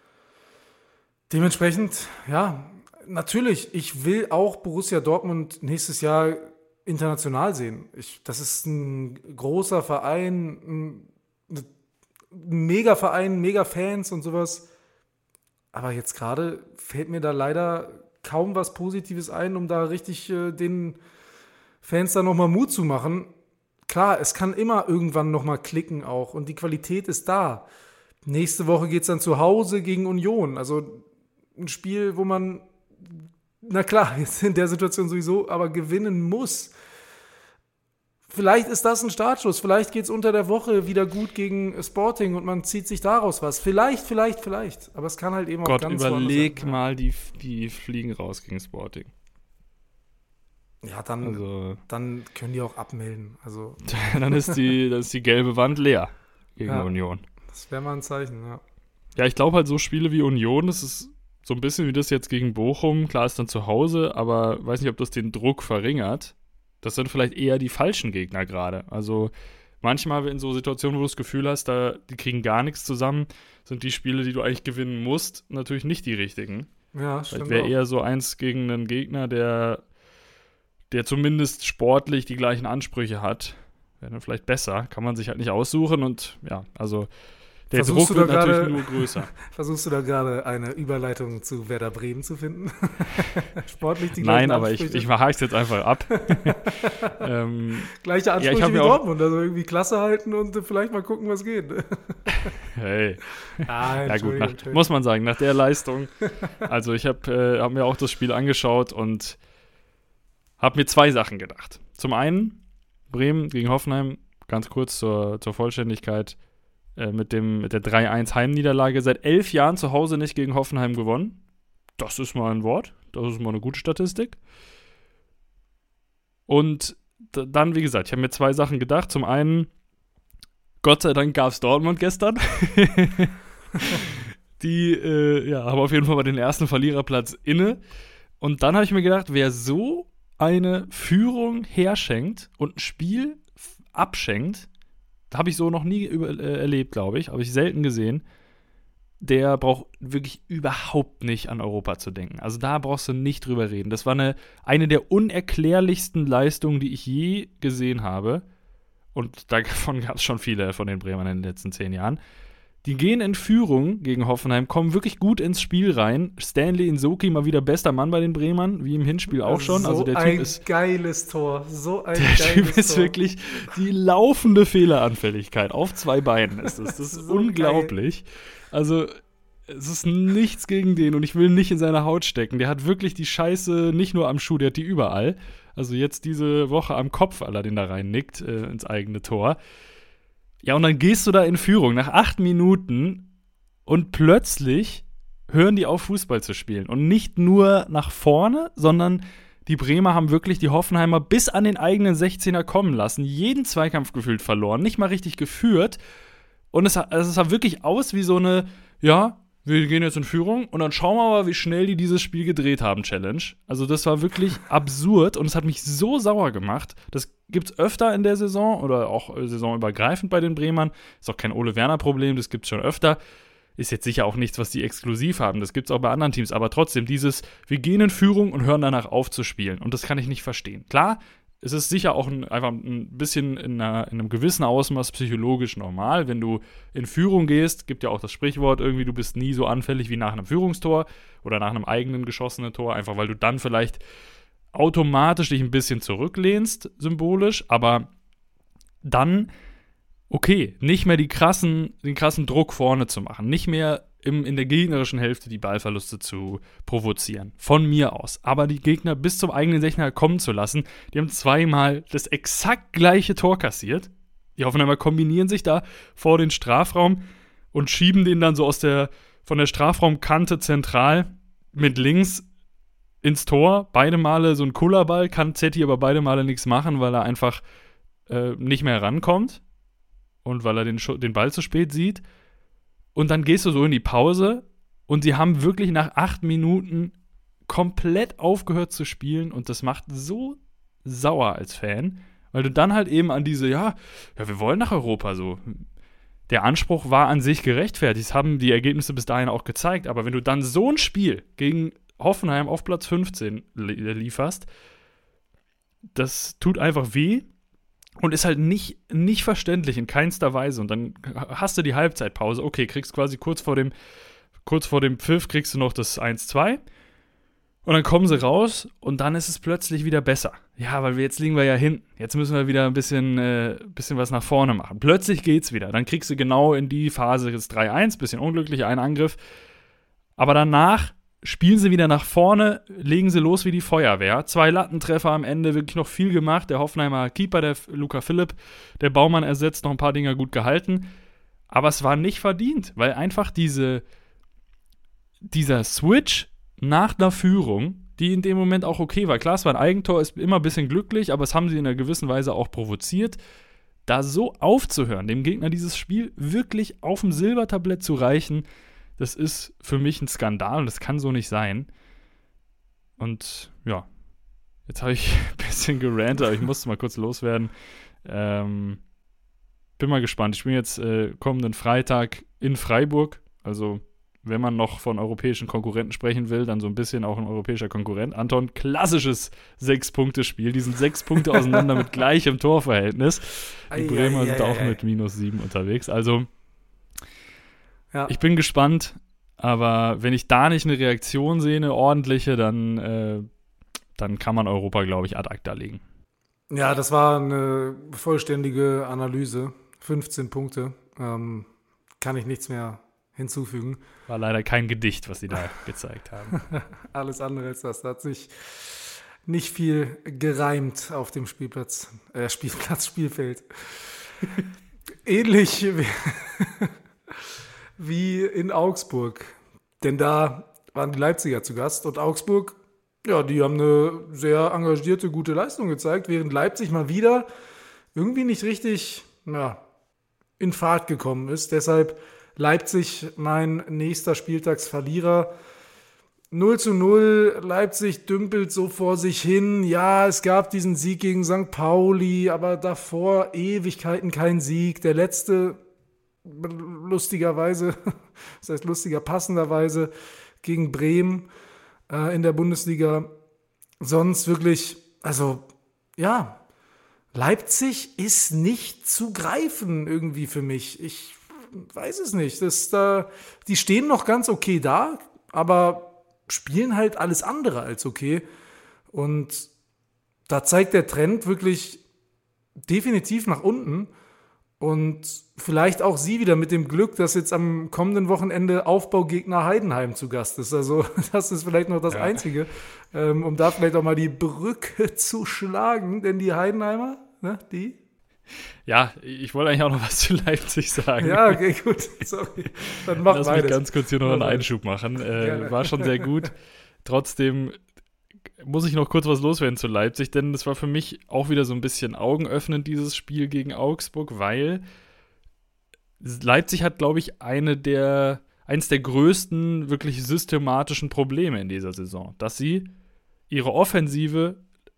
dementsprechend, ja, natürlich, ich will auch Borussia Dortmund nächstes Jahr international sehen. Das ist ein großer Verein, ein Mega-Verein, Mega-Fans und sowas. Aber jetzt gerade fällt mir da leider kaum was Positives ein, um da richtig den Fans da nochmal Mut zu machen. Klar, es kann immer irgendwann nochmal klicken auch und die Qualität ist da. Nächste Woche geht es dann zu Hause gegen Union. Also ein Spiel, wo man, na klar, jetzt in der Situation sowieso, aber gewinnen muss. Vielleicht ist das ein Startschuss. Vielleicht geht es unter der Woche wieder gut gegen Sporting und man zieht sich daraus was. Vielleicht. Aber es kann halt eben Gott, auch ganz überleg mal, die fliegen raus gegen Sporting. Ja, dann können die auch abmelden. Also. Dann ist die gelbe Wand leer gegen Union. Das wäre mal ein Zeichen, ja. Ja, ich glaube halt so Spiele wie Union, das ist so ein bisschen wie das jetzt gegen Bochum. Klar ist dann zu Hause, aber weiß nicht, ob das den Druck verringert. Das sind vielleicht eher die falschen Gegner gerade. Also manchmal in so Situationen, wo du das Gefühl hast, die kriegen gar nichts zusammen, sind die Spiele, die du eigentlich gewinnen musst, natürlich nicht die richtigen. Ja, Vielleicht stimmt wäre auch. eher so eins gegen einen Gegner, der zumindest sportlich die gleichen Ansprüche hat. Wäre dann vielleicht besser. Kann man sich halt nicht aussuchen und ja, also der Versuchst Druck du da wird natürlich gerade- nur größer. Versuchst du da gerade eine Überleitung zu Werder Bremen zu finden? Sportlich die Nein, gleichen aber Ansprüche? ich hake es jetzt einfach ab. Gleiche Ja, ich Ansprüche hab wie mir auch- Dortmund, also irgendwie Klasse halten und vielleicht mal gucken, was geht. Hey. Ah, Ja gut, Entschuldigung. muss man sagen, nach der Leistung. Also ich hab mir auch das Spiel angeschaut und habe mir zwei Sachen gedacht. Zum einen, Bremen gegen Hoffenheim, ganz kurz zur Vollständigkeit, mit der 3-1 Heimniederlage. Seit 11 Jahren zu Hause nicht gegen Hoffenheim gewonnen. Das ist mal ein Wort. Das ist mal eine gute Statistik. Und dann, wie gesagt, ich habe mir zwei Sachen gedacht. Zum einen, Gott sei Dank gab es Dortmund gestern. Die haben auf jeden Fall mal den ersten Verliererplatz inne. Und dann habe ich mir gedacht, wer so eine Führung herschenkt und ein Spiel abschenkt, habe ich so noch nie erlebt, glaube ich. Habe ich selten gesehen. Der braucht wirklich überhaupt nicht an Europa zu denken. Also da brauchst du nicht drüber reden. Das war eine der unerklärlichsten Leistungen, die ich je gesehen habe. Und davon gab es schon viele von den Bremern in den letzten 10 Jahren. Die gehen in Führung gegen Hoffenheim, kommen wirklich gut ins Spiel rein. Stanley Insoki mal wieder bester Mann bei den Bremern, wie im Hinspiel auch schon. So Also der ein Typ ist geiles Tor. So ein Der geiles Typ ist Tor. wirklich die laufende Fehleranfälligkeit. Auf 2 Beinen ist es. Das ist So unglaublich. Also, es ist nichts gegen den und ich will nicht in seine Haut stecken. Der hat wirklich die Scheiße nicht nur am Schuh, der hat die überall. Also jetzt diese Woche am Kopf, weil er den da reinnickt ins eigene Tor. Ja, und dann gehst du da in Führung nach 8 Minuten und plötzlich hören die auf, Fußball zu spielen. Und nicht nur nach vorne, sondern die Bremer haben wirklich die Hoffenheimer bis an den eigenen 16er kommen lassen. Jeden Zweikampf gefühlt verloren, nicht mal richtig geführt. Und es sah wirklich aus wie so eine, ja, wir gehen jetzt in Führung und dann schauen wir mal, wie schnell die dieses Spiel gedreht haben, Challenge. Also das war wirklich absurd und es hat mich so sauer gemacht. Das gibt's öfter in der Saison oder auch saisonübergreifend bei den Bremern. Ist auch kein Ole-Werner-Problem, das gibt's schon öfter. Ist jetzt sicher auch nichts, was die exklusiv haben. Das gibt's auch bei anderen Teams. Aber trotzdem wir gehen in Führung und hören danach auf zu spielen. Und das kann ich nicht verstehen. Klar, es ist sicher auch einfach ein bisschen in einem gewissen Ausmaß psychologisch normal. Wenn du in Führung gehst, gibt ja auch das Sprichwort irgendwie, du bist nie so anfällig wie nach einem Führungstor oder nach einem eigenen geschossenen Tor, einfach weil du dann vielleicht automatisch dich ein bisschen zurücklehnst, symbolisch, aber dann, okay, nicht mehr den krassen Druck vorne zu machen, nicht mehr in der gegnerischen Hälfte die Ballverluste zu provozieren. Von mir aus. Aber die Gegner bis zum eigenen 16er kommen zu lassen, die haben 2-mal das exakt gleiche Tor kassiert. Die Hoffenheimer kombinieren sich da vor den Strafraum und schieben den dann so von der Strafraumkante zentral mit links ins Tor. Beide Male so ein Kullerball, kann Zetti aber beide Male nichts machen, weil er einfach nicht mehr rankommt und weil er den Ball zu spät sieht. Und dann gehst du so in die Pause und sie haben wirklich nach 8 Minuten komplett aufgehört zu spielen und das macht so sauer als Fan, weil du dann halt eben an diese, ja, wir wollen nach Europa so. Der Anspruch war an sich gerechtfertigt, das haben die Ergebnisse bis dahin auch gezeigt, aber wenn du dann so ein Spiel gegen Hoffenheim auf Platz 15 lieferst, das tut einfach weh. Und ist halt nicht verständlich in keinster Weise. Und dann hast du die Halbzeitpause. Okay, kriegst quasi kurz vor dem Pfiff kriegst du noch das 1-2. Und dann kommen sie raus und dann ist es plötzlich wieder besser. Ja, weil jetzt liegen wir ja hinten. Jetzt müssen wir wieder ein bisschen was nach vorne machen. Plötzlich geht's wieder. Dann kriegst du genau in die Phase das 3-1, bisschen unglücklich, ein Angriff. Aber danach spielen sie wieder nach vorne, legen sie los wie die Feuerwehr. 2 Lattentreffer am Ende, wirklich noch viel gemacht. Der Hoffenheimer Keeper, der Luca Philipp, der Baumann ersetzt, noch ein paar Dinger gut gehalten. Aber es war nicht verdient, weil einfach dieser Switch nach einer Führung, die in dem Moment auch okay war. Klar, es war ein Eigentor, ist immer ein bisschen glücklich, aber es haben sie in einer gewissen Weise auch provoziert. da so aufzuhören, dem Gegner dieses Spiel wirklich auf dem Silbertablett zu reichen, das ist für mich ein Skandal und das kann so nicht sein. Und ja, jetzt habe ich ein bisschen gerantet, aber ich musste mal kurz loswerden. Bin mal gespannt. Ich bin jetzt kommenden Freitag in Freiburg. Also, wenn man noch von europäischen Konkurrenten sprechen will, dann so ein bisschen auch ein europäischer Konkurrent. Anton, klassisches 6-Punkte-Spiel. Die sind 6 Punkte auseinander mit gleichem Torverhältnis. Die Bremer sind auch mit -7 unterwegs. Also, ich bin gespannt. Aber wenn ich da nicht eine Reaktion sehe, eine ordentliche, dann kann man Europa, glaube ich, ad acta legen. Ja, das war eine vollständige Analyse. 15 Punkte. Kann ich nichts mehr hinzufügen. War leider kein Gedicht, was sie da gezeigt haben. Alles andere als das. Da hat sich nicht viel gereimt auf dem Spielfeld. Ähnlich wie in Augsburg. Denn da waren die Leipziger zu Gast und Augsburg, ja, die haben eine sehr engagierte, gute Leistung gezeigt, während Leipzig mal wieder irgendwie nicht richtig in Fahrt gekommen ist. Deshalb Leipzig mein nächster Spieltagsverlierer. 0:0, Leipzig dümpelt so vor sich hin. Ja, es gab diesen Sieg gegen St. Pauli, aber davor Ewigkeiten kein Sieg. Der letzte, passenderweise gegen Bremen in der Bundesliga. Sonst wirklich, Leipzig ist nicht zu greifen irgendwie für mich. Ich weiß es nicht. Die stehen noch ganz okay da, aber spielen halt alles andere als okay. Und da zeigt der Trend wirklich definitiv nach unten. Und vielleicht auch sie wieder mit dem Glück, dass jetzt am kommenden Wochenende Aufbaugegner Heidenheim zu Gast ist. Also das ist vielleicht noch das Einzige, um da vielleicht auch mal die Brücke zu schlagen. Denn die Heidenheimer, die... Ja, ich wollte eigentlich auch noch was zu Leipzig sagen. Ja, okay, gut. Sorry. Dann mach Lass mich ganz kurz hier noch einen Einschub machen. War schon sehr gut. Trotzdem muss ich noch kurz was loswerden zu Leipzig, denn das war für mich auch wieder so ein bisschen augenöffnend, dieses Spiel gegen Augsburg, weil Leipzig hat, glaube ich, eins der größten wirklich systematischen Probleme in dieser Saison, dass sie ihre Offensive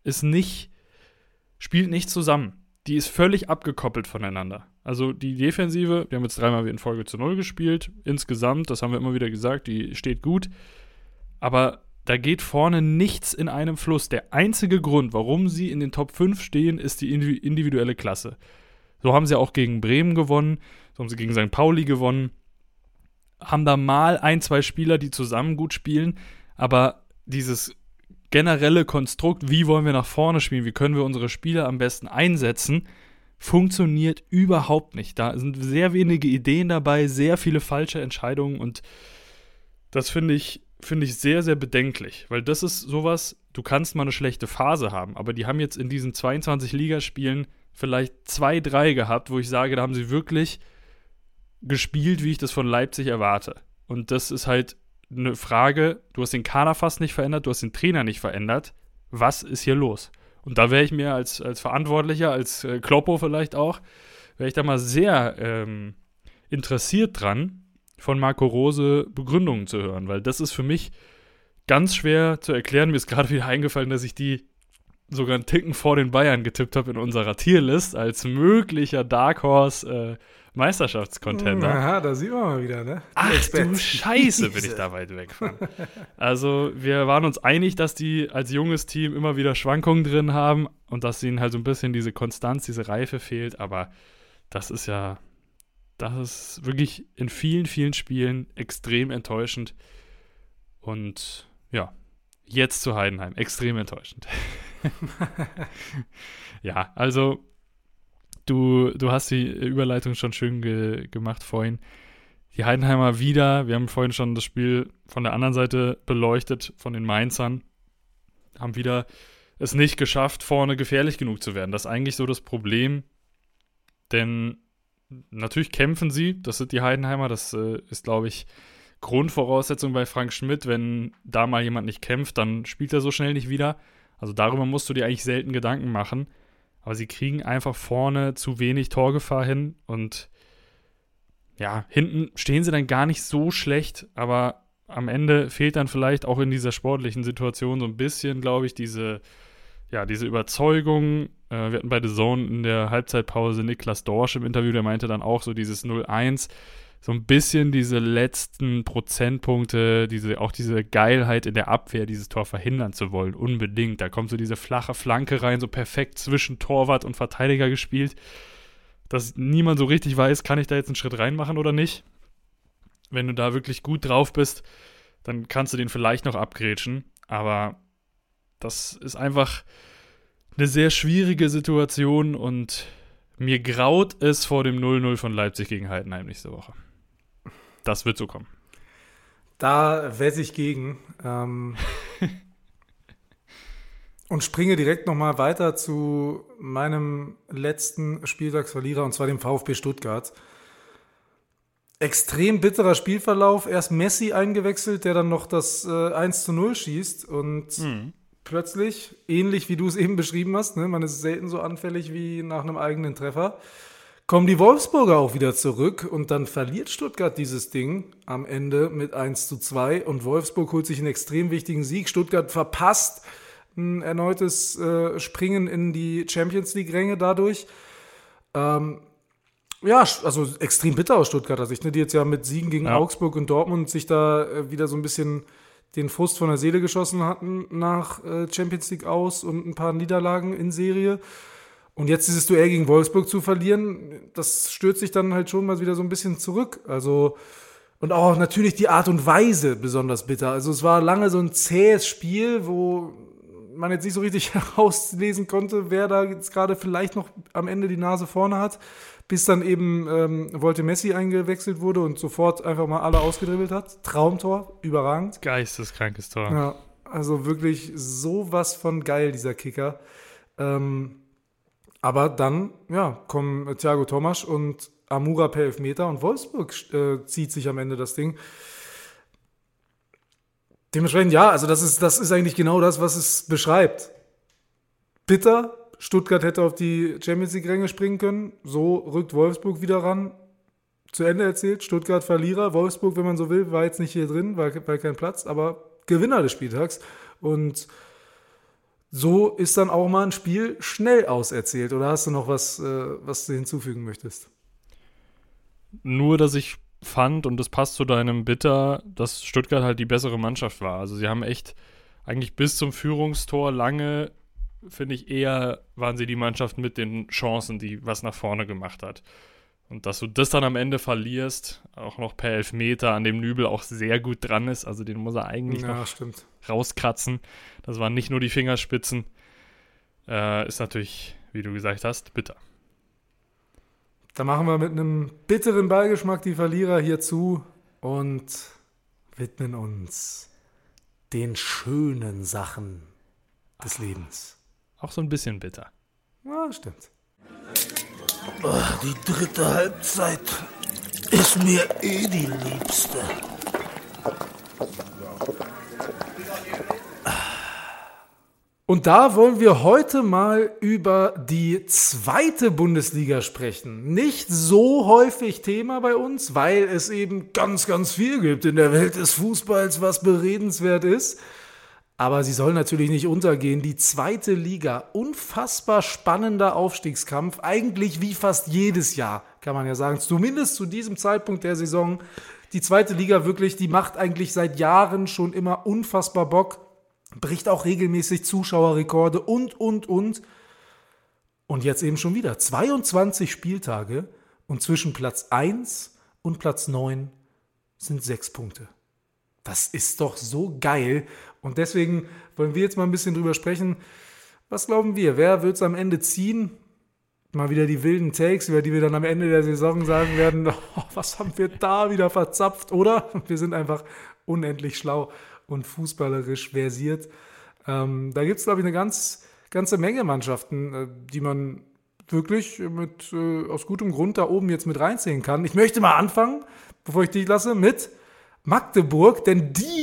spielt nicht zusammen. Die ist völlig abgekoppelt voneinander. Also die Defensive, wir haben jetzt 3-mal in Folge zu 0 gespielt. Insgesamt, das haben wir immer wieder gesagt, die steht gut. Aber da geht vorne nichts in einem Fluss. Der einzige Grund, warum sie in den Top 5 stehen, ist die individuelle Klasse. So haben sie auch gegen Bremen gewonnen, so haben sie gegen St. Pauli gewonnen. Haben da mal 1-2 Spieler, die zusammen gut spielen. Aber dieses generelle Konstrukt, wie wollen wir nach vorne spielen, wie können wir unsere Spieler am besten einsetzen, funktioniert überhaupt nicht. Da sind sehr wenige Ideen dabei, sehr viele falsche Entscheidungen und das finde ich sehr, sehr bedenklich, weil das ist sowas, du kannst mal eine schlechte Phase haben, aber die haben jetzt in diesen 22 Ligaspielen vielleicht 2, 3 gehabt, wo ich sage, da haben sie wirklich gespielt, wie ich das von Leipzig erwarte. Und das ist halt eine Frage, du hast den Kader fast nicht verändert, du hast den Trainer nicht verändert. Was ist hier los? Und da wäre ich mir als Verantwortlicher, als Kloppo vielleicht auch, wäre ich da mal sehr interessiert dran, von Marco Rose Begründungen zu hören, weil das ist für mich ganz schwer zu erklären. Mir ist gerade wieder eingefallen, dass ich die sogar einen Ticken vor den Bayern getippt habe in unserer Tierlist als möglicher Dark Horse Meisterschaftscontender. Aha, da sieht man mal wieder, ne? Ach du Scheiße, bin ich da weit weg von. Also wir waren uns einig, dass die als junges Team immer wieder Schwankungen drin haben und dass ihnen halt so ein bisschen diese Konstanz, diese Reife fehlt, aber das ist wirklich in vielen, vielen Spielen extrem enttäuschend und ja, jetzt zu Heidenheim, extrem enttäuschend. Ja, also Du hast die Überleitung schon schön gemacht vorhin. Die Heidenheimer wieder, wir haben vorhin schon das Spiel von der anderen Seite beleuchtet, von den Mainzern, haben wieder es nicht geschafft, vorne gefährlich genug zu werden. Das ist eigentlich so das Problem, denn natürlich kämpfen sie, das sind die Heidenheimer, das ist, glaube ich, Grundvoraussetzung bei Frank Schmidt. Wenn da mal jemand nicht kämpft, dann spielt er so schnell nicht wieder. Also darüber musst du dir eigentlich selten Gedanken machen. aber sie kriegen einfach vorne zu wenig Torgefahr hin und ja, hinten stehen sie dann gar nicht so schlecht, aber am Ende fehlt dann vielleicht auch in dieser sportlichen Situation so ein bisschen, glaube ich, diese Überzeugung. Wir hatten bei The Zone in der Halbzeitpause Niklas Dorsch im Interview, der meinte dann auch so dieses 0-1, so ein bisschen diese letzten Prozentpunkte, diese Geilheit in der Abwehr, dieses Tor verhindern zu wollen, unbedingt. Da kommt so diese flache Flanke rein, so perfekt zwischen Torwart und Verteidiger gespielt, dass niemand so richtig weiß, kann ich da jetzt einen Schritt reinmachen oder nicht. Wenn du da wirklich gut drauf bist, dann kannst du den vielleicht noch abgrätschen, aber das ist einfach eine sehr schwierige Situation und mir graut es vor dem 0-0 von Leipzig gegen Heidenheim nächste Woche. Das wird so kommen. Da wette ich gegen. Und springe direkt nochmal weiter zu meinem letzten Spieltagsverlierer, und zwar dem VfB Stuttgart. Extrem bitterer Spielverlauf. Erst Messi eingewechselt, der dann noch das 1:0 schießt. Und plötzlich, ähnlich wie du es eben beschrieben hast, ne, man ist selten so anfällig wie nach einem eigenen Treffer, kommen die Wolfsburger auch wieder zurück und dann verliert Stuttgart dieses Ding am Ende mit 1:2 und Wolfsburg holt sich einen extrem wichtigen Sieg. Stuttgart verpasst ein erneutes Springen in die Champions-League-Ränge dadurch. Ja, also extrem bitter aus Stuttgarter Sicht, ne, die jetzt ja mit Siegen gegen Augsburg und Dortmund sich da wieder so ein bisschen den Frust von der Seele geschossen hatten nach Champions League aus und ein paar Niederlagen in Serie. Und jetzt dieses Duell gegen Wolfsburg zu verlieren, das stürzt sich dann halt schon mal wieder so ein bisschen zurück. Also, und auch natürlich die Art und Weise besonders bitter. Also es war lange so ein zähes Spiel, wo man jetzt nicht so richtig herauslesen konnte, wer da jetzt gerade vielleicht noch am Ende die Nase vorne hat, bis dann eben Volte Messi eingewechselt wurde und sofort einfach mal alle ausgedribbelt hat. Traumtor, überragend. Geisteskrankes Tor. Ja, also wirklich sowas von geil, dieser Kicker. Aber dann, ja, kommen Thiago Tomasch und Amura per Elfmeter und Wolfsburg zieht sich am Ende das Ding. Dementsprechend, ja, also das ist eigentlich genau das, was es beschreibt. Bitter, Stuttgart hätte auf die Champions-League-Ränge springen können, so rückt Wolfsburg wieder ran. Zu Ende erzählt, Stuttgart Verlierer, Wolfsburg, wenn man so will, war jetzt nicht hier drin, weil kein Platz, aber Gewinner des Spieltags. Und so ist dann auch mal ein Spiel schnell auserzählt. Oder hast du noch was du hinzufügen möchtest? Nur, dass ich fand, und das passt zu deinem Bitter, dass Stuttgart halt die bessere Mannschaft war. Also sie haben echt eigentlich bis zum Führungstor lange, finde ich, eher waren sie die Mannschaft mit den Chancen, die was nach vorne gemacht hat. Und dass du das dann am Ende verlierst, auch noch per Elfmeter, an dem Nübel auch sehr gut dran ist, also den muss er eigentlich noch rauskratzen. Das waren nicht nur die Fingerspitzen. Ist natürlich, wie du gesagt hast, bitter. Da machen wir mit einem bitteren Beigeschmack die Verlierer hier zu und widmen uns den schönen Sachen des Lebens. Auch so ein bisschen bitter. Ja, stimmt. Die dritte Halbzeit ist mir die liebste. Und da wollen wir heute mal über die zweite Bundesliga sprechen. Nicht so häufig Thema bei uns, weil es eben ganz, ganz viel gibt in der Welt des Fußballs, was beredenswert ist. Aber sie soll natürlich nicht untergehen. Die zweite Liga, unfassbar spannender Aufstiegskampf, eigentlich wie fast jedes Jahr, kann man ja sagen. Zumindest zu diesem Zeitpunkt der Saison. Die zweite Liga wirklich, die macht eigentlich seit Jahren schon immer unfassbar Bock. Bricht auch regelmäßig Zuschauerrekorde und. Und jetzt eben schon wieder 22 Spieltage und zwischen Platz 1 und Platz 9 sind 6 Punkte. Das ist doch so geil. Und deswegen wollen wir jetzt mal ein bisschen drüber sprechen. Was glauben wir? Wer wird es am Ende ziehen? Mal wieder die wilden Takes, über die wir dann am Ende der Saison sagen werden, oh, was haben wir da wieder verzapft, oder? Wir sind einfach unendlich schlau und fußballerisch versiert. Da gibt es, glaube ich, eine ganze Menge Mannschaften, die man wirklich aus gutem Grund da oben jetzt mit reinziehen kann. Ich möchte mal anfangen, bevor ich dich lasse, mit Magdeburg, denn die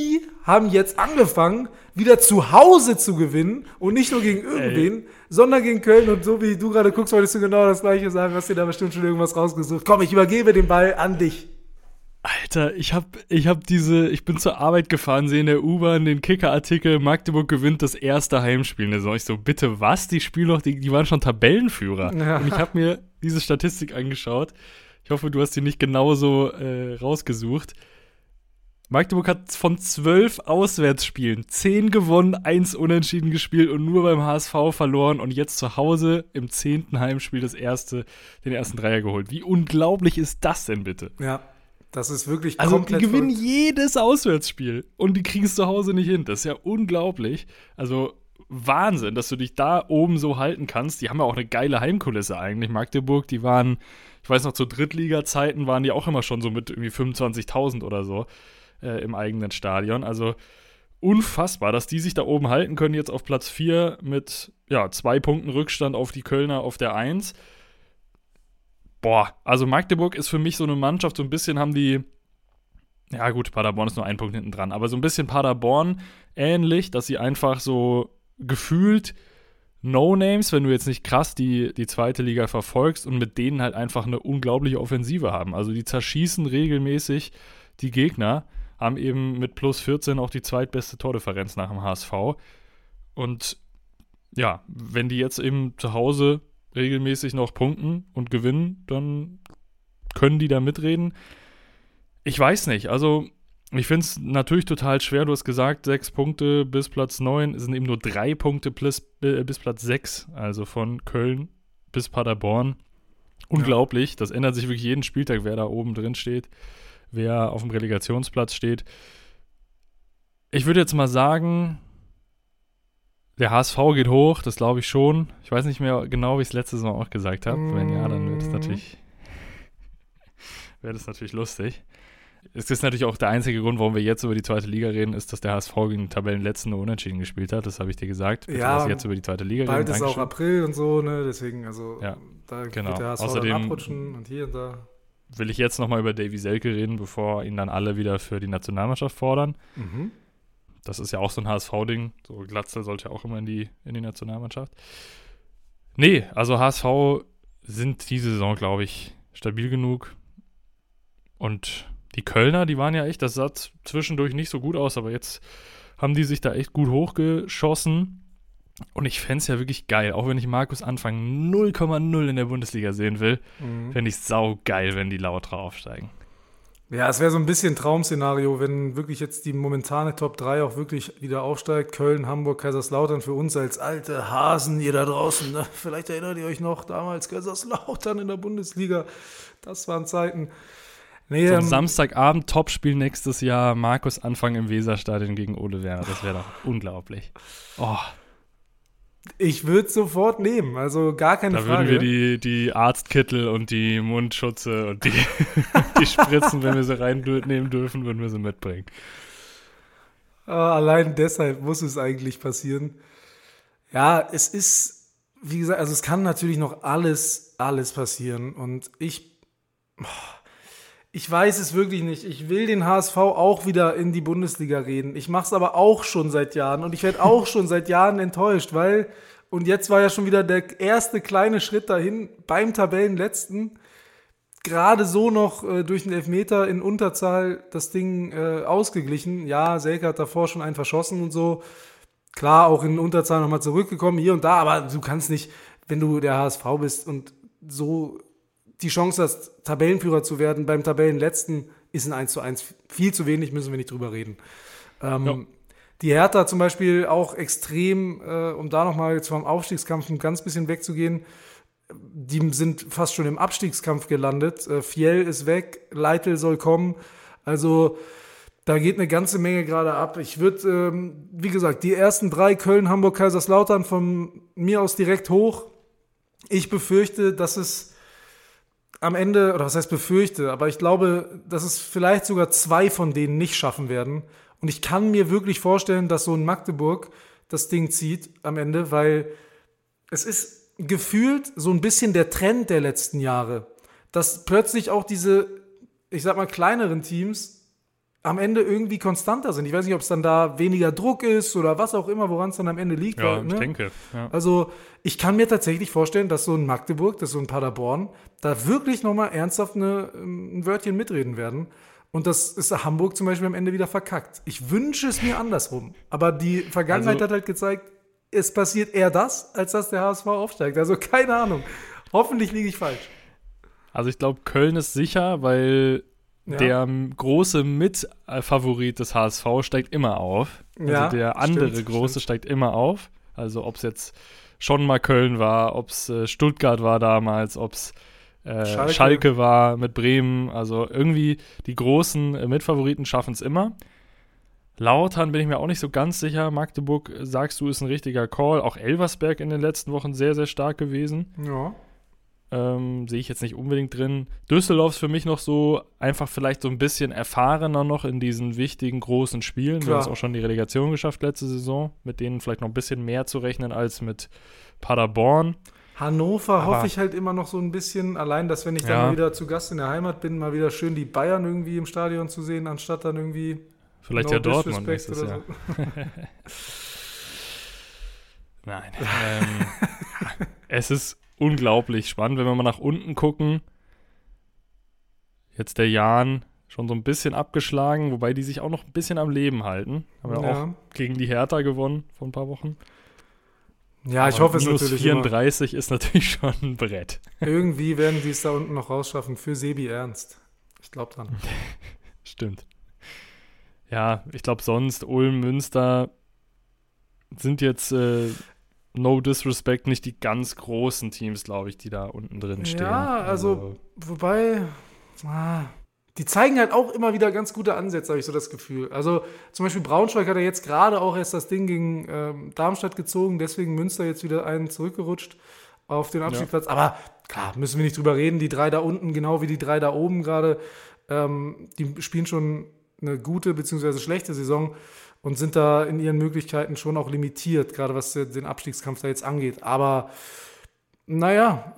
haben jetzt angefangen, wieder zu Hause zu gewinnen und nicht nur gegen irgendwen, sondern gegen Köln. Und so wie du gerade guckst, wolltest du genau das Gleiche sagen, hast dir da bestimmt schon irgendwas rausgesucht. Komm, ich übergebe den Ball an dich. Alter, ich bin zur Arbeit gefahren, sehe in der U-Bahn den Kicker-Artikel, Magdeburg gewinnt das erste Heimspiel in der Saison. Ich so, bitte was? Die spielen doch, die waren schon Tabellenführer. Ja. Und ich habe mir diese Statistik angeschaut. Ich hoffe, du hast die nicht genauso rausgesucht. Magdeburg hat von 12 Auswärtsspielen 10 gewonnen, 1 unentschieden gespielt und nur beim HSV verloren und jetzt zu Hause im 10. Heimspiel den ersten Dreier geholt. Wie unglaublich ist das denn bitte? Ja, das ist wirklich also komplett die gewinnen verrückt. jedes Auswärtsspiel und die kriegen es zu Hause nicht hin. Das ist ja unglaublich. Also Wahnsinn, dass du dich da oben so halten kannst. Die haben ja auch eine geile Heimkulisse eigentlich. Magdeburg, die waren, ich weiß noch, zu Drittliga-Zeiten waren die auch immer schon so mit irgendwie 25.000 oder so im eigenen Stadion. Also unfassbar, dass die sich da oben halten können, jetzt auf Platz 4 mit 2 Punkten Rückstand auf die Kölner auf der 1. Boah, also Magdeburg ist für mich so eine Mannschaft, so ein bisschen haben die, ja gut, Paderborn ist nur 1 Punkt hinten dran, aber so ein bisschen Paderborn ähnlich, dass sie einfach so gefühlt No-Names, wenn du jetzt nicht krass die zweite Liga verfolgst und mit denen halt einfach eine unglaubliche Offensive haben. Also die zerschießen regelmäßig die Gegner, haben eben mit plus 14 auch die zweitbeste Tordifferenz nach dem HSV. Und ja, wenn die jetzt eben zu Hause regelmäßig noch punkten und gewinnen, dann können die da mitreden. Ich weiß nicht, also ich finde es natürlich total schwer, du hast gesagt, 6 Punkte bis Platz 9, es sind eben nur 3 Punkte bis Platz 6, also von Köln bis Paderborn. Unglaublich, das ändert sich wirklich jeden Spieltag, wer da oben drin steht, wer auf dem Relegationsplatz steht. Ich würde jetzt mal sagen, der HSV geht hoch, das glaube ich schon. Ich weiß nicht mehr genau, wie ich es letzte Saison auch gesagt habe. Wenn ja, dann wäre das natürlich lustig. Es ist natürlich auch der einzige Grund, warum wir jetzt über die zweite Liga reden, ist, dass der HSV gegen den Tabellenletzten nur unentschieden gespielt hat. Das habe ich dir gesagt. Bitte lass jetzt über die zweite Liga reden. Bald ist auch April und so, ne? Deswegen, also da genau. wird der HSV Außerdem dann abrutschen und hier und da. Will ich jetzt nochmal über Davy Selke reden, bevor ihn dann alle wieder für die Nationalmannschaft fordern. Mhm. Das ist ja auch so ein HSV-Ding. So Glatzel sollte ja auch immer in die Nationalmannschaft. Nee, also HSV sind diese Saison, glaube ich, stabil genug. Und die Kölner, die waren ja echt, das sah zwischendurch nicht so gut aus, aber jetzt haben die sich da echt gut hochgeschossen. Und ich fände es ja wirklich geil, auch wenn ich Markus Anfang 0,0 in der Bundesliga sehen will, fände ich es saugeil, wenn die Lauter aufsteigen. Ja, es wäre so ein bisschen ein Traum-Szenario, wenn wirklich jetzt die momentane Top 3 auch wirklich wieder aufsteigt. Köln, Hamburg, Kaiserslautern für uns als alte Hasen, ihr da draußen. Ne? Vielleicht erinnert ihr euch noch, damals Kaiserslautern in der Bundesliga. Das waren Zeiten. Nee, so Samstagabend, Topspiel nächstes Jahr, Markus Anfang im Weserstadion gegen Ole Werner. Das wäre doch unglaublich. Oh. Ich würde es sofort nehmen, also gar keine Frage. Da würden wir die Arztkittel und die Mundschutze und die Spritzen, wenn wir sie reinnehmen dürfen, würden wir sie mitbringen. Allein deshalb muss es eigentlich passieren. Ja, es ist, wie gesagt, also es kann natürlich noch alles passieren. Und ich weiß es wirklich nicht. Ich will den HSV auch wieder in die Bundesliga reden. Ich mache es aber auch schon seit Jahren und ich werde auch schon seit Jahren enttäuscht, weil, und jetzt war ja schon wieder der erste kleine Schritt dahin beim Tabellenletzten, gerade so noch durch den Elfmeter in Unterzahl das Ding ausgeglichen. Ja, Selke hat davor schon einen verschossen und so. Klar, auch in Unterzahl nochmal zurückgekommen, hier und da, aber du kannst nicht, wenn du der HSV bist und so die Chance hast, Tabellenführer zu werden, beim Tabellenletzten ist ein 1:1 viel zu wenig, müssen wir nicht drüber reden. Die Hertha zum Beispiel auch extrem, um da nochmal jetzt vom Aufstiegskampf ein ganz bisschen wegzugehen, die sind fast schon im Abstiegskampf gelandet. Fiel ist weg, Leitl soll kommen. Also da geht eine ganze Menge gerade ab. Ich würde, wie gesagt, die ersten 3, Köln, Hamburg, Kaiserslautern, von mir aus direkt hoch. Ich befürchte, dass es am Ende, oder was heißt befürchte, aber ich glaube, dass es vielleicht sogar 2 von denen nicht schaffen werden. Und ich kann mir wirklich vorstellen, dass so ein Magdeburg das Ding zieht am Ende, weil es ist gefühlt so ein bisschen der Trend der letzten Jahre, dass plötzlich auch diese, ich sag mal, kleineren Teams am Ende irgendwie konstanter sind. Ich weiß nicht, ob es dann da weniger Druck ist oder was auch immer, woran es dann am Ende liegt. Ja, weil, ich denke. Ja. Also ich kann mir tatsächlich vorstellen, dass so ein Magdeburg, dass so ein Paderborn da wirklich nochmal ernsthaft ein Wörtchen mitreden werden. Und das ist Hamburg zum Beispiel am Ende wieder verkackt. Ich wünsche es mir andersrum. Aber die Vergangenheit hat halt gezeigt, es passiert eher das, als dass der HSV aufsteigt. Also keine Ahnung. Hoffentlich liege ich falsch. Also ich glaube, Köln ist sicher, weil der große Mitfavorit des HSV steigt immer auf. Also der andere große steigt immer auf. Also ob es jetzt schon mal Köln war, ob es Stuttgart war damals, ob es Schalke war mit Bremen. Also irgendwie die großen Mitfavoriten schaffen es immer. Lautern bin ich mir auch nicht so ganz sicher. Magdeburg, sagst du, ist ein richtiger Call. Auch Elversberg in den letzten Wochen sehr, sehr stark gewesen. Ja. Sehe ich jetzt nicht unbedingt drin. Düsseldorf ist für mich noch so, einfach vielleicht so ein bisschen erfahrener noch in diesen wichtigen, großen Spielen. Du hast auch schon die Relegation geschafft letzte Saison, mit denen vielleicht noch ein bisschen mehr zu rechnen als mit Paderborn. Hannover hoffe ich halt immer noch so ein bisschen, allein, dass wenn ich dann mal wieder zu Gast in der Heimat bin, mal wieder schön die Bayern irgendwie im Stadion zu sehen, anstatt dann irgendwie vielleicht ja Dortmund nächstes Jahr. So. Nein. Es ist unglaublich spannend, wenn wir mal nach unten gucken. Jetzt der Jan schon so ein bisschen abgeschlagen, wobei die sich auch noch ein bisschen am Leben halten. Haben ja auch gegen die Hertha gewonnen vor ein paar Wochen. Ja, aber ich hoffe es minus natürlich 34 ist natürlich schon ein Brett. Irgendwie werden sie es da unten noch rausschaffen für Sebi Ernst. Ich glaube dran. Stimmt. Ja, ich glaube sonst Ulm, Münster sind jetzt no disrespect, nicht die ganz großen Teams, glaube ich, die da unten drin stehen. Ja, also wobei, die zeigen halt auch immer wieder ganz gute Ansätze, habe ich so das Gefühl. Also zum Beispiel Braunschweig hat ja jetzt gerade auch erst das Ding gegen Darmstadt gezogen, deswegen Münster jetzt wieder einen zurückgerutscht auf den Abstiegsplatz. Ja. Aber klar, müssen wir nicht drüber reden, die drei da unten, genau wie die drei da oben gerade, die spielen schon eine gute bzw. schlechte Saison und sind da in ihren Möglichkeiten schon auch limitiert, gerade was den Abstiegskampf da jetzt angeht. Aber naja,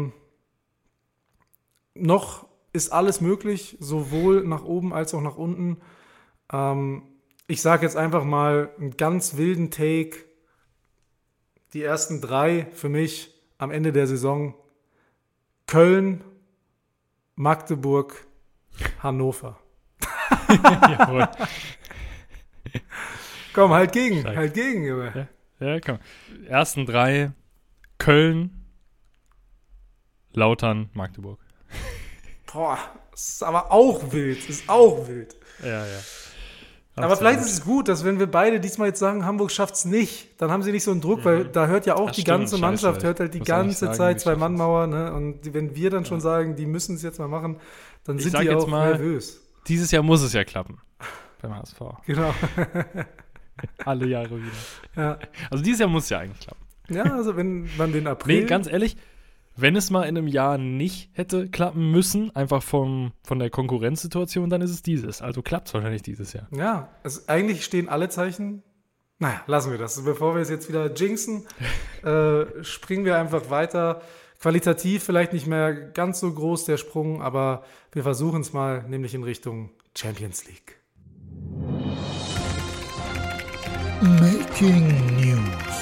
noch ist alles möglich, sowohl nach oben als auch nach unten. Ich sage jetzt einfach mal einen ganz wilden Take. Die ersten drei für mich am Ende der Saison: Köln, Magdeburg, Hannover. Jawohl. Komm, halt gegen, Junge. Ja, komm. Ersten drei: Köln, Lautern, Magdeburg. Boah, ist aber auch wild. Ja. Aber vielleicht ist es gut, dass wenn wir beide diesmal jetzt sagen, Hamburg schafft es nicht, dann haben sie nicht so einen Druck, weil da hört ja auch die ganze Mannschaft, hört halt die ganze Zeit Zwei-Mann-Mauer, ne? Und wenn wir dann schon sagen, die müssen es jetzt mal machen, dann sind die auch nervös. Dieses Jahr muss es ja klappen beim HSV. Genau. Alle Jahre wieder. Ja. Also dieses Jahr muss es ja eigentlich klappen. Ja, also wenn man den April... Nee, ganz ehrlich, wenn es mal in einem Jahr nicht hätte klappen müssen, einfach von der Konkurrenzsituation, dann ist es dieses. Also klappt es wahrscheinlich dieses Jahr. Ja, also eigentlich stehen alle Zeichen. Naja, lassen wir das. Bevor wir es jetzt wieder jinxen, springen wir einfach weiter. Qualitativ vielleicht nicht mehr ganz so groß der Sprung, aber wir versuchen es mal, nämlich in Richtung Champions League. Making News.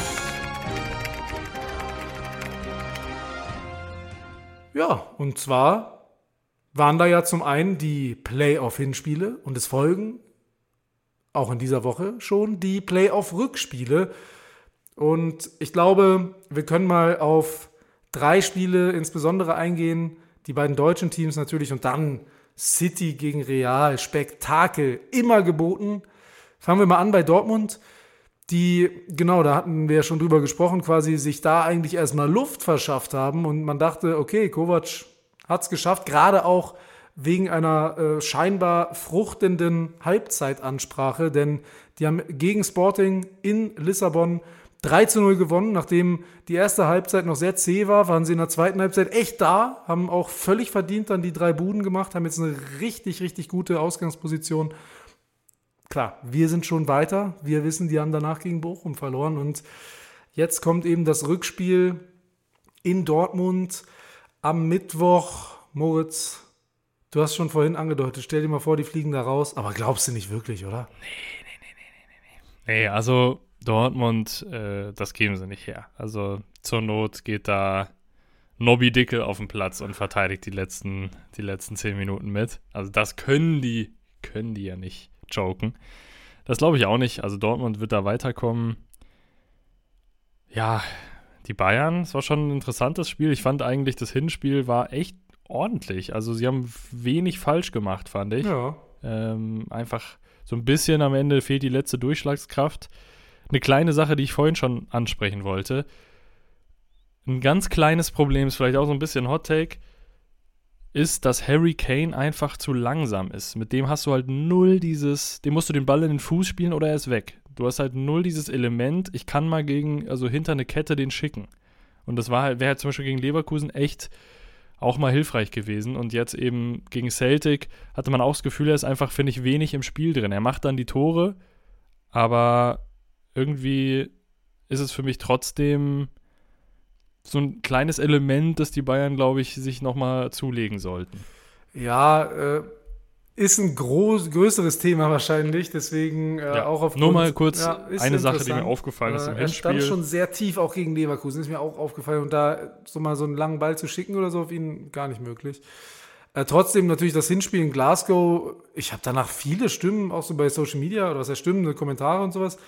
Ja, und zwar waren da ja zum einen die Playoff-Hinspiele und es folgen auch in dieser Woche schon die Playoff-Rückspiele. Und ich glaube, wir können mal auf 3 Spiele insbesondere eingehen. Die beiden deutschen Teams natürlich und dann City gegen Real. Spektakel, immer geboten. Fangen wir mal an bei Dortmund. Die, genau, da hatten wir ja schon drüber gesprochen, quasi sich da eigentlich erstmal Luft verschafft haben und man dachte, okay, Kovac hat es geschafft, gerade auch wegen einer scheinbar fruchtenden Halbzeitansprache, denn die haben gegen Sporting in Lissabon 3-0 gewonnen, nachdem die erste Halbzeit noch sehr zäh war, waren sie in der zweiten Halbzeit echt da, haben auch völlig verdient dann die 3 Buden gemacht, haben jetzt eine richtig, richtig gute Ausgangsposition. Klar, wir sind schon weiter. Wir wissen, die haben danach gegen Bochum verloren. Und jetzt kommt eben das Rückspiel in Dortmund am Mittwoch. Moritz, Du hast schon vorhin angedeutet, stell dir mal vor, die fliegen da raus. Aber glaubst du nicht wirklich, oder? Nee, also Dortmund, das geben sie nicht her. Also zur Not geht da Nobby Dickel auf den Platz und verteidigt die letzten 10 Minuten mit. Also das können die ja nicht joken. Das glaube ich auch nicht. Also Dortmund wird da weiterkommen. Ja, die Bayern, es war schon ein interessantes Spiel. Ich fand eigentlich, das Hinspiel war echt ordentlich. Also sie haben wenig falsch gemacht, fand ich. Ja. Einfach so ein bisschen am Ende fehlt die letzte Durchschlagskraft. Eine kleine Sache, die ich vorhin schon ansprechen wollte. Ein ganz kleines Problem, ist vielleicht auch so ein bisschen Hot Take, ist, dass Harry Kane einfach zu langsam ist. Mit dem hast du halt null dem musst du den Ball in den Fuß spielen oder er ist weg. Du hast halt null dieses Element, ich kann mal hinter eine Kette den schicken. Und das wäre halt zum Beispiel gegen Leverkusen echt auch mal hilfreich gewesen. Und jetzt eben gegen Celtic hatte man auch das Gefühl, er ist einfach, finde ich, wenig im Spiel drin. Er macht dann die Tore, aber irgendwie ist es für mich trotzdem so ein kleines Element, das die Bayern, glaube ich, sich nochmal zulegen sollten. Ja, ist ein größeres Thema wahrscheinlich, deswegen auch aufgrund... Nur mal kurz eine Sache, die mir aufgefallen ist im Er stand Hinspiel. schon sehr tief, auch gegen Leverkusen, ist mir auch aufgefallen. Und da so mal so einen langen Ball zu schicken oder so auf ihn, gar nicht möglich. Trotzdem natürlich das Hinspiel in Glasgow, ich habe danach viele Stimmen, auch so bei Social Media, oder was heißt Stimmen, Kommentare und sowas,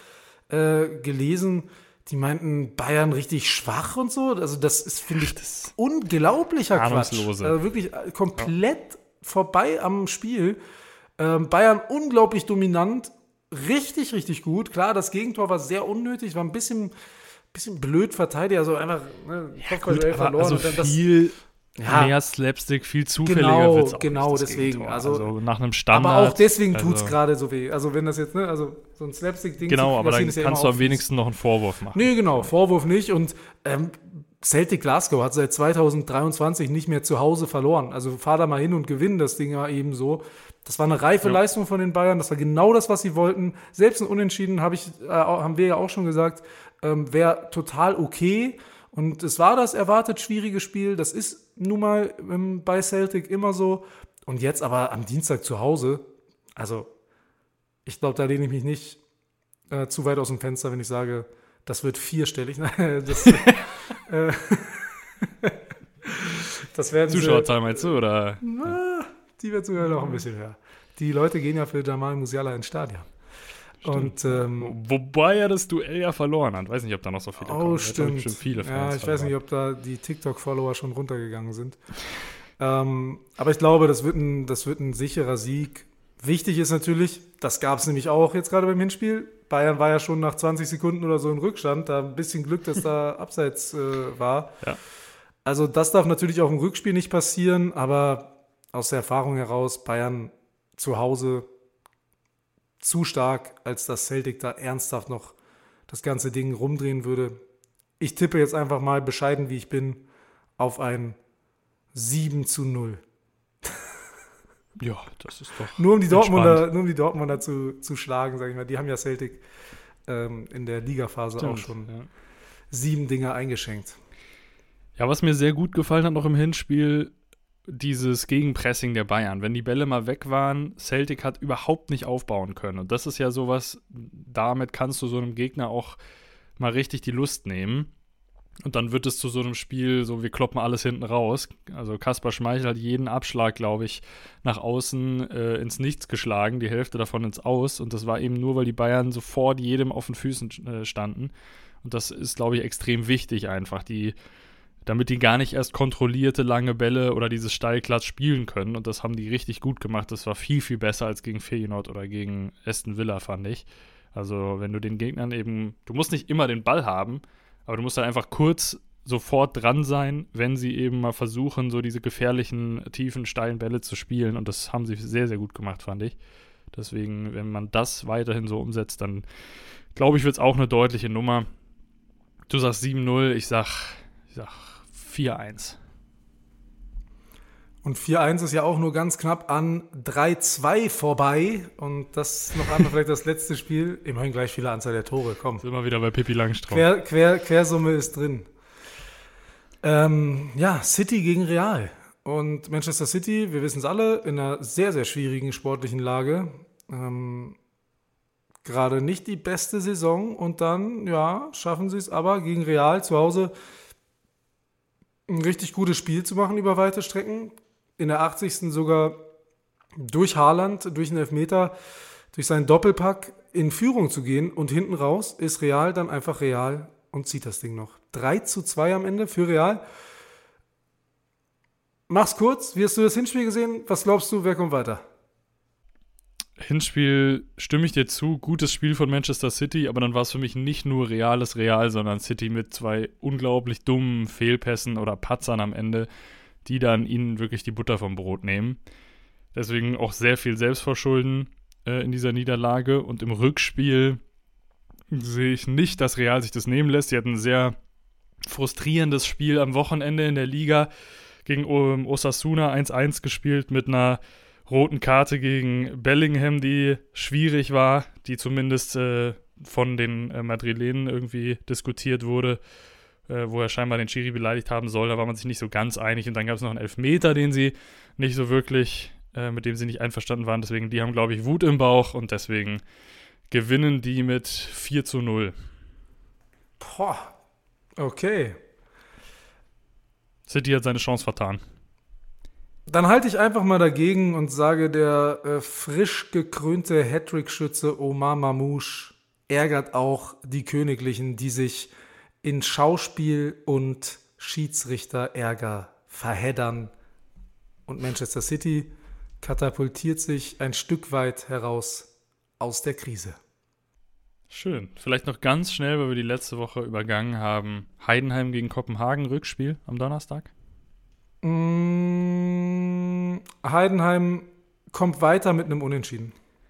gelesen, die meinten, Bayern richtig schwach und so. Also das ist, finde ich, unglaublicher Quatsch. Ahnungslose. Also wirklich komplett vorbei am Spiel. Bayern unglaublich dominant, richtig, richtig gut. Klar, das Gegentor war sehr unnötig, war ein bisschen blöd verteidigt, also einfach Kopfballduell verloren. Also und dann viel mehr Slapstick, viel zufälliger wird's auch genau nicht, das deswegen. Gegentor. Also nach einem Standard. Aber auch deswegen tut es gerade so weh. Also wenn das jetzt, also so ein Slapstick-Ding Genau, aber dann ist ja kannst immer du am wenigsten noch einen Vorwurf machen. Nee, genau, Vorwurf nicht. Und Celtic Glasgow hat seit 2023 nicht mehr zu Hause verloren. Also fahr da mal hin und gewinn das Ding ja eben so. Das war eine reife Leistung von den Bayern. Das war genau das, was sie wollten. Selbst ein Unentschieden, haben wir ja auch schon gesagt, wäre total okay. Und es war das erwartet schwierige Spiel. Das ist nun mal bei Celtic immer so. Und jetzt aber am Dienstag zu Hause, also ich glaube, da lehne ich mich nicht zu weit aus dem Fenster, wenn ich sage, das wird vierstellig. Das werden Zuschauerzahl meinst du, oder? Die wird sogar noch ein bisschen höher. Die Leute gehen ja für Jamal Musiala ins Stadion. Und, wobei er das Duell ja verloren hat. Weiß nicht, ob da noch so viele kommen. Stimmt. Bestimmt viele Fans ja, ich weiß nicht, ob da die TikTok-Follower schon runtergegangen sind. Aber ich glaube, das wird ein sicherer Sieg. Wichtig ist natürlich, das gab es nämlich auch jetzt gerade beim Hinspiel. Bayern war ja schon nach 20 Sekunden oder so in Rückstand. Da ein bisschen Glück, dass da abseits war. Ja. Also das darf natürlich auch im Rückspiel nicht passieren. Aber aus der Erfahrung heraus, Bayern zu Hause zu stark, als dass Celtic da ernsthaft noch das ganze Ding rumdrehen würde. Ich tippe jetzt einfach mal, bescheiden wie ich bin, auf ein 7-0. Ja, das ist doch Nur um die Dortmunder zu schlagen, sage ich mal. Die haben ja Celtic in der Ligaphase auch schon 7 Dinger eingeschenkt. Ja, was mir sehr gut gefallen hat noch im Hinspiel, dieses Gegenpressing der Bayern. Wenn die Bälle mal weg waren, Celtic hat überhaupt nicht aufbauen können. Und das ist ja sowas, damit kannst du so einem Gegner auch mal richtig die Lust nehmen. Und dann wird es zu so einem Spiel, so wir kloppen alles hinten raus. Also Kasper Schmeichel hat jeden Abschlag, glaube ich, nach außen ins Nichts geschlagen, die Hälfte davon ins Aus. Und das war eben nur, weil die Bayern sofort jedem auf den Füßen standen. Und das ist, glaube ich, extrem wichtig einfach, damit die gar nicht erst kontrollierte lange Bälle oder dieses Steilklatsch spielen können. Und das haben die richtig gut gemacht. Das war viel, viel besser als gegen Feyenoord oder gegen Aston Villa, fand ich. Also wenn du den Gegnern eben, du musst nicht immer den Ball haben, aber du musst dann einfach kurz sofort dran sein, wenn sie eben mal versuchen, so diese gefährlichen, tiefen, steilen Bälle zu spielen. Und das haben sie sehr, sehr gut gemacht, fand ich. Deswegen, wenn man das weiterhin so umsetzt, dann glaube ich, wird es auch eine deutliche Nummer. Du sagst 7-0, ich sag 4-1. Und 4-1 ist ja auch nur ganz knapp an 3-2 vorbei. Und das ist noch einmal vielleicht das letzte Spiel. Immerhin gleich viele Anzahl der Tore, komm. Sind wir wieder bei Pippi Langstrumpf. Quersumme ist drin. City gegen Real. Und Manchester City, wir wissen es alle, in einer sehr, sehr schwierigen sportlichen Lage. Gerade nicht die beste Saison und dann, ja, schaffen sie es aber gegen Real zu Hause ein richtig gutes Spiel zu machen über weite Strecken. In der 80. sogar durch Haaland, durch einen Elfmeter, durch seinen Doppelpack in Führung zu gehen und hinten raus ist Real dann einfach Real und zieht das Ding noch. 3:2 am Ende für Real. Mach's kurz, wie hast du das Hinspiel gesehen? Was glaubst du, wer kommt weiter? Hinspiel stimme ich dir zu, gutes Spiel von Manchester City, aber dann war es für mich nicht nur reales Real, sondern City mit 2 unglaublich dummen Fehlpässen oder Patzern am Ende, die dann ihnen wirklich die Butter vom Brot nehmen. Deswegen auch sehr viel Selbstverschulden in dieser Niederlage und im Rückspiel sehe ich nicht, dass Real sich das nehmen lässt. Sie hatten ein sehr frustrierendes Spiel am Wochenende in der Liga gegen Osasuna 1-1 gespielt mit einer roten Karte gegen Bellingham, die schwierig war, die zumindest von den Madrilenen irgendwie diskutiert wurde, wo er scheinbar den Schiri beleidigt haben soll. Da war man sich nicht so ganz einig. Und dann gab es noch einen Elfmeter, den sie nicht so wirklich, mit dem sie nicht einverstanden waren. Deswegen, die haben, glaube ich, Wut im Bauch und deswegen gewinnen die mit 4:0. Boah, okay. City hat seine Chance vertan. Dann halte ich einfach mal dagegen und sage, der frisch gekrönte Hattrick-Schütze Omar Mamouche ärgert auch die Königlichen, die sich in Schauspiel und Schiedsrichterärger verheddern. Und Manchester City katapultiert sich ein Stück weit heraus aus der Krise. Schön. Vielleicht noch ganz schnell, weil wir die letzte Woche übergangen haben. Heidenheim gegen Kopenhagen, Rückspiel am Donnerstag. Heidenheim kommt weiter mit einem Unentschieden.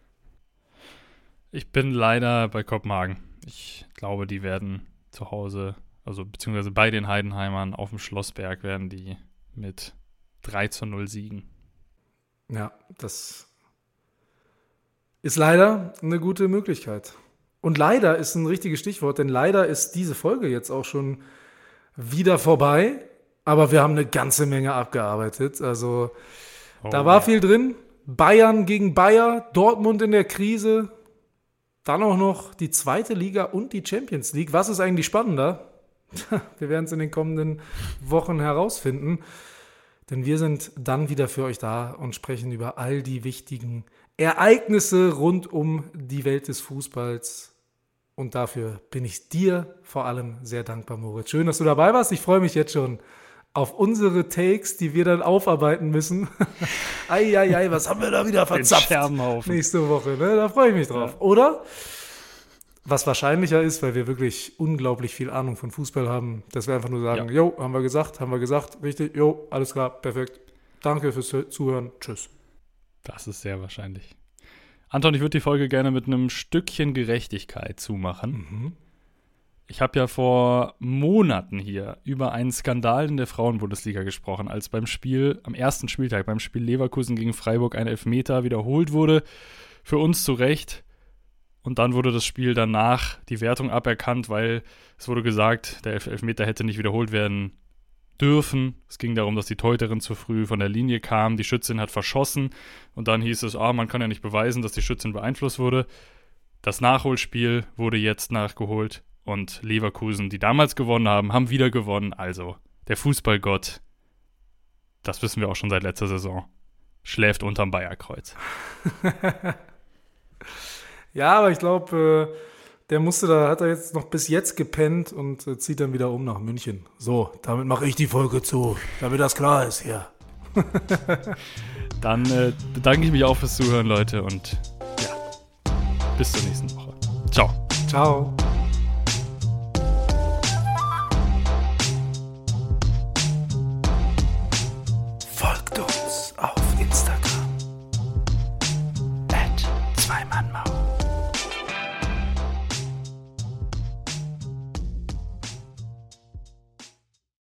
Ich bin leider bei Kopenhagen. Ich glaube, die werden zu Hause, also beziehungsweise bei den Heidenheimern auf dem Schlossberg werden die mit 3:0 siegen. Ja, das ist leider eine gute Möglichkeit. Und leider ist ein richtiges Stichwort, denn leider ist diese Folge jetzt auch schon wieder vorbei. Aber wir haben eine ganze Menge abgearbeitet. Also da war viel drin. Bayern gegen Bayer, Dortmund in der Krise. Dann auch noch die zweite Liga und die Champions League. Was ist eigentlich spannender? Wir werden es in den kommenden Wochen herausfinden. Denn wir sind dann wieder für euch da und sprechen über all die wichtigen Ereignisse rund um die Welt des Fußballs. Und dafür bin ich dir vor allem sehr dankbar, Moritz. Schön, dass du dabei warst. Ich freue mich jetzt schon auf unsere Takes, die wir dann aufarbeiten müssen. Eieiei, was haben wir da wieder verzapft? Nächste Woche, ne? Da freue ich mich drauf. Ja. Oder, was wahrscheinlicher ist, weil wir wirklich unglaublich viel Ahnung von Fußball haben, dass wir einfach nur sagen, jo, haben wir gesagt, richtig, jo, alles klar, perfekt. Danke fürs Zuhören, tschüss. Das ist sehr wahrscheinlich. Anton, ich würde die Folge gerne mit einem Stückchen Gerechtigkeit zumachen. Ich habe ja vor Monaten hier über einen Skandal in der Frauenbundesliga gesprochen, als beim Spiel, am ersten Spieltag, beim Spiel Leverkusen gegen Freiburg ein Elfmeter wiederholt wurde, für uns zu Recht. Und dann wurde das Spiel danach die Wertung aberkannt, weil es wurde gesagt, der Elfmeter hätte nicht wiederholt werden dürfen. Es ging darum, dass die Torhüterin zu früh von der Linie kam, die Schützin hat verschossen und dann hieß es, man kann ja nicht beweisen, dass die Schützin beeinflusst wurde. Das Nachholspiel wurde jetzt nachgeholt. Und Leverkusen, die damals gewonnen haben wieder gewonnen. Also, der Fußballgott, das wissen wir auch schon seit letzter Saison, schläft unterm Bayerkreuz. Ja, aber ich glaube, hat er jetzt noch bis jetzt gepennt und zieht dann wieder um nach München. So, damit mache ich die Folge zu, damit das klar ist hier. Dann bedanke ich mich auch fürs Zuhören, Leute, und ja, bis zur nächsten Woche. Ciao. Ciao.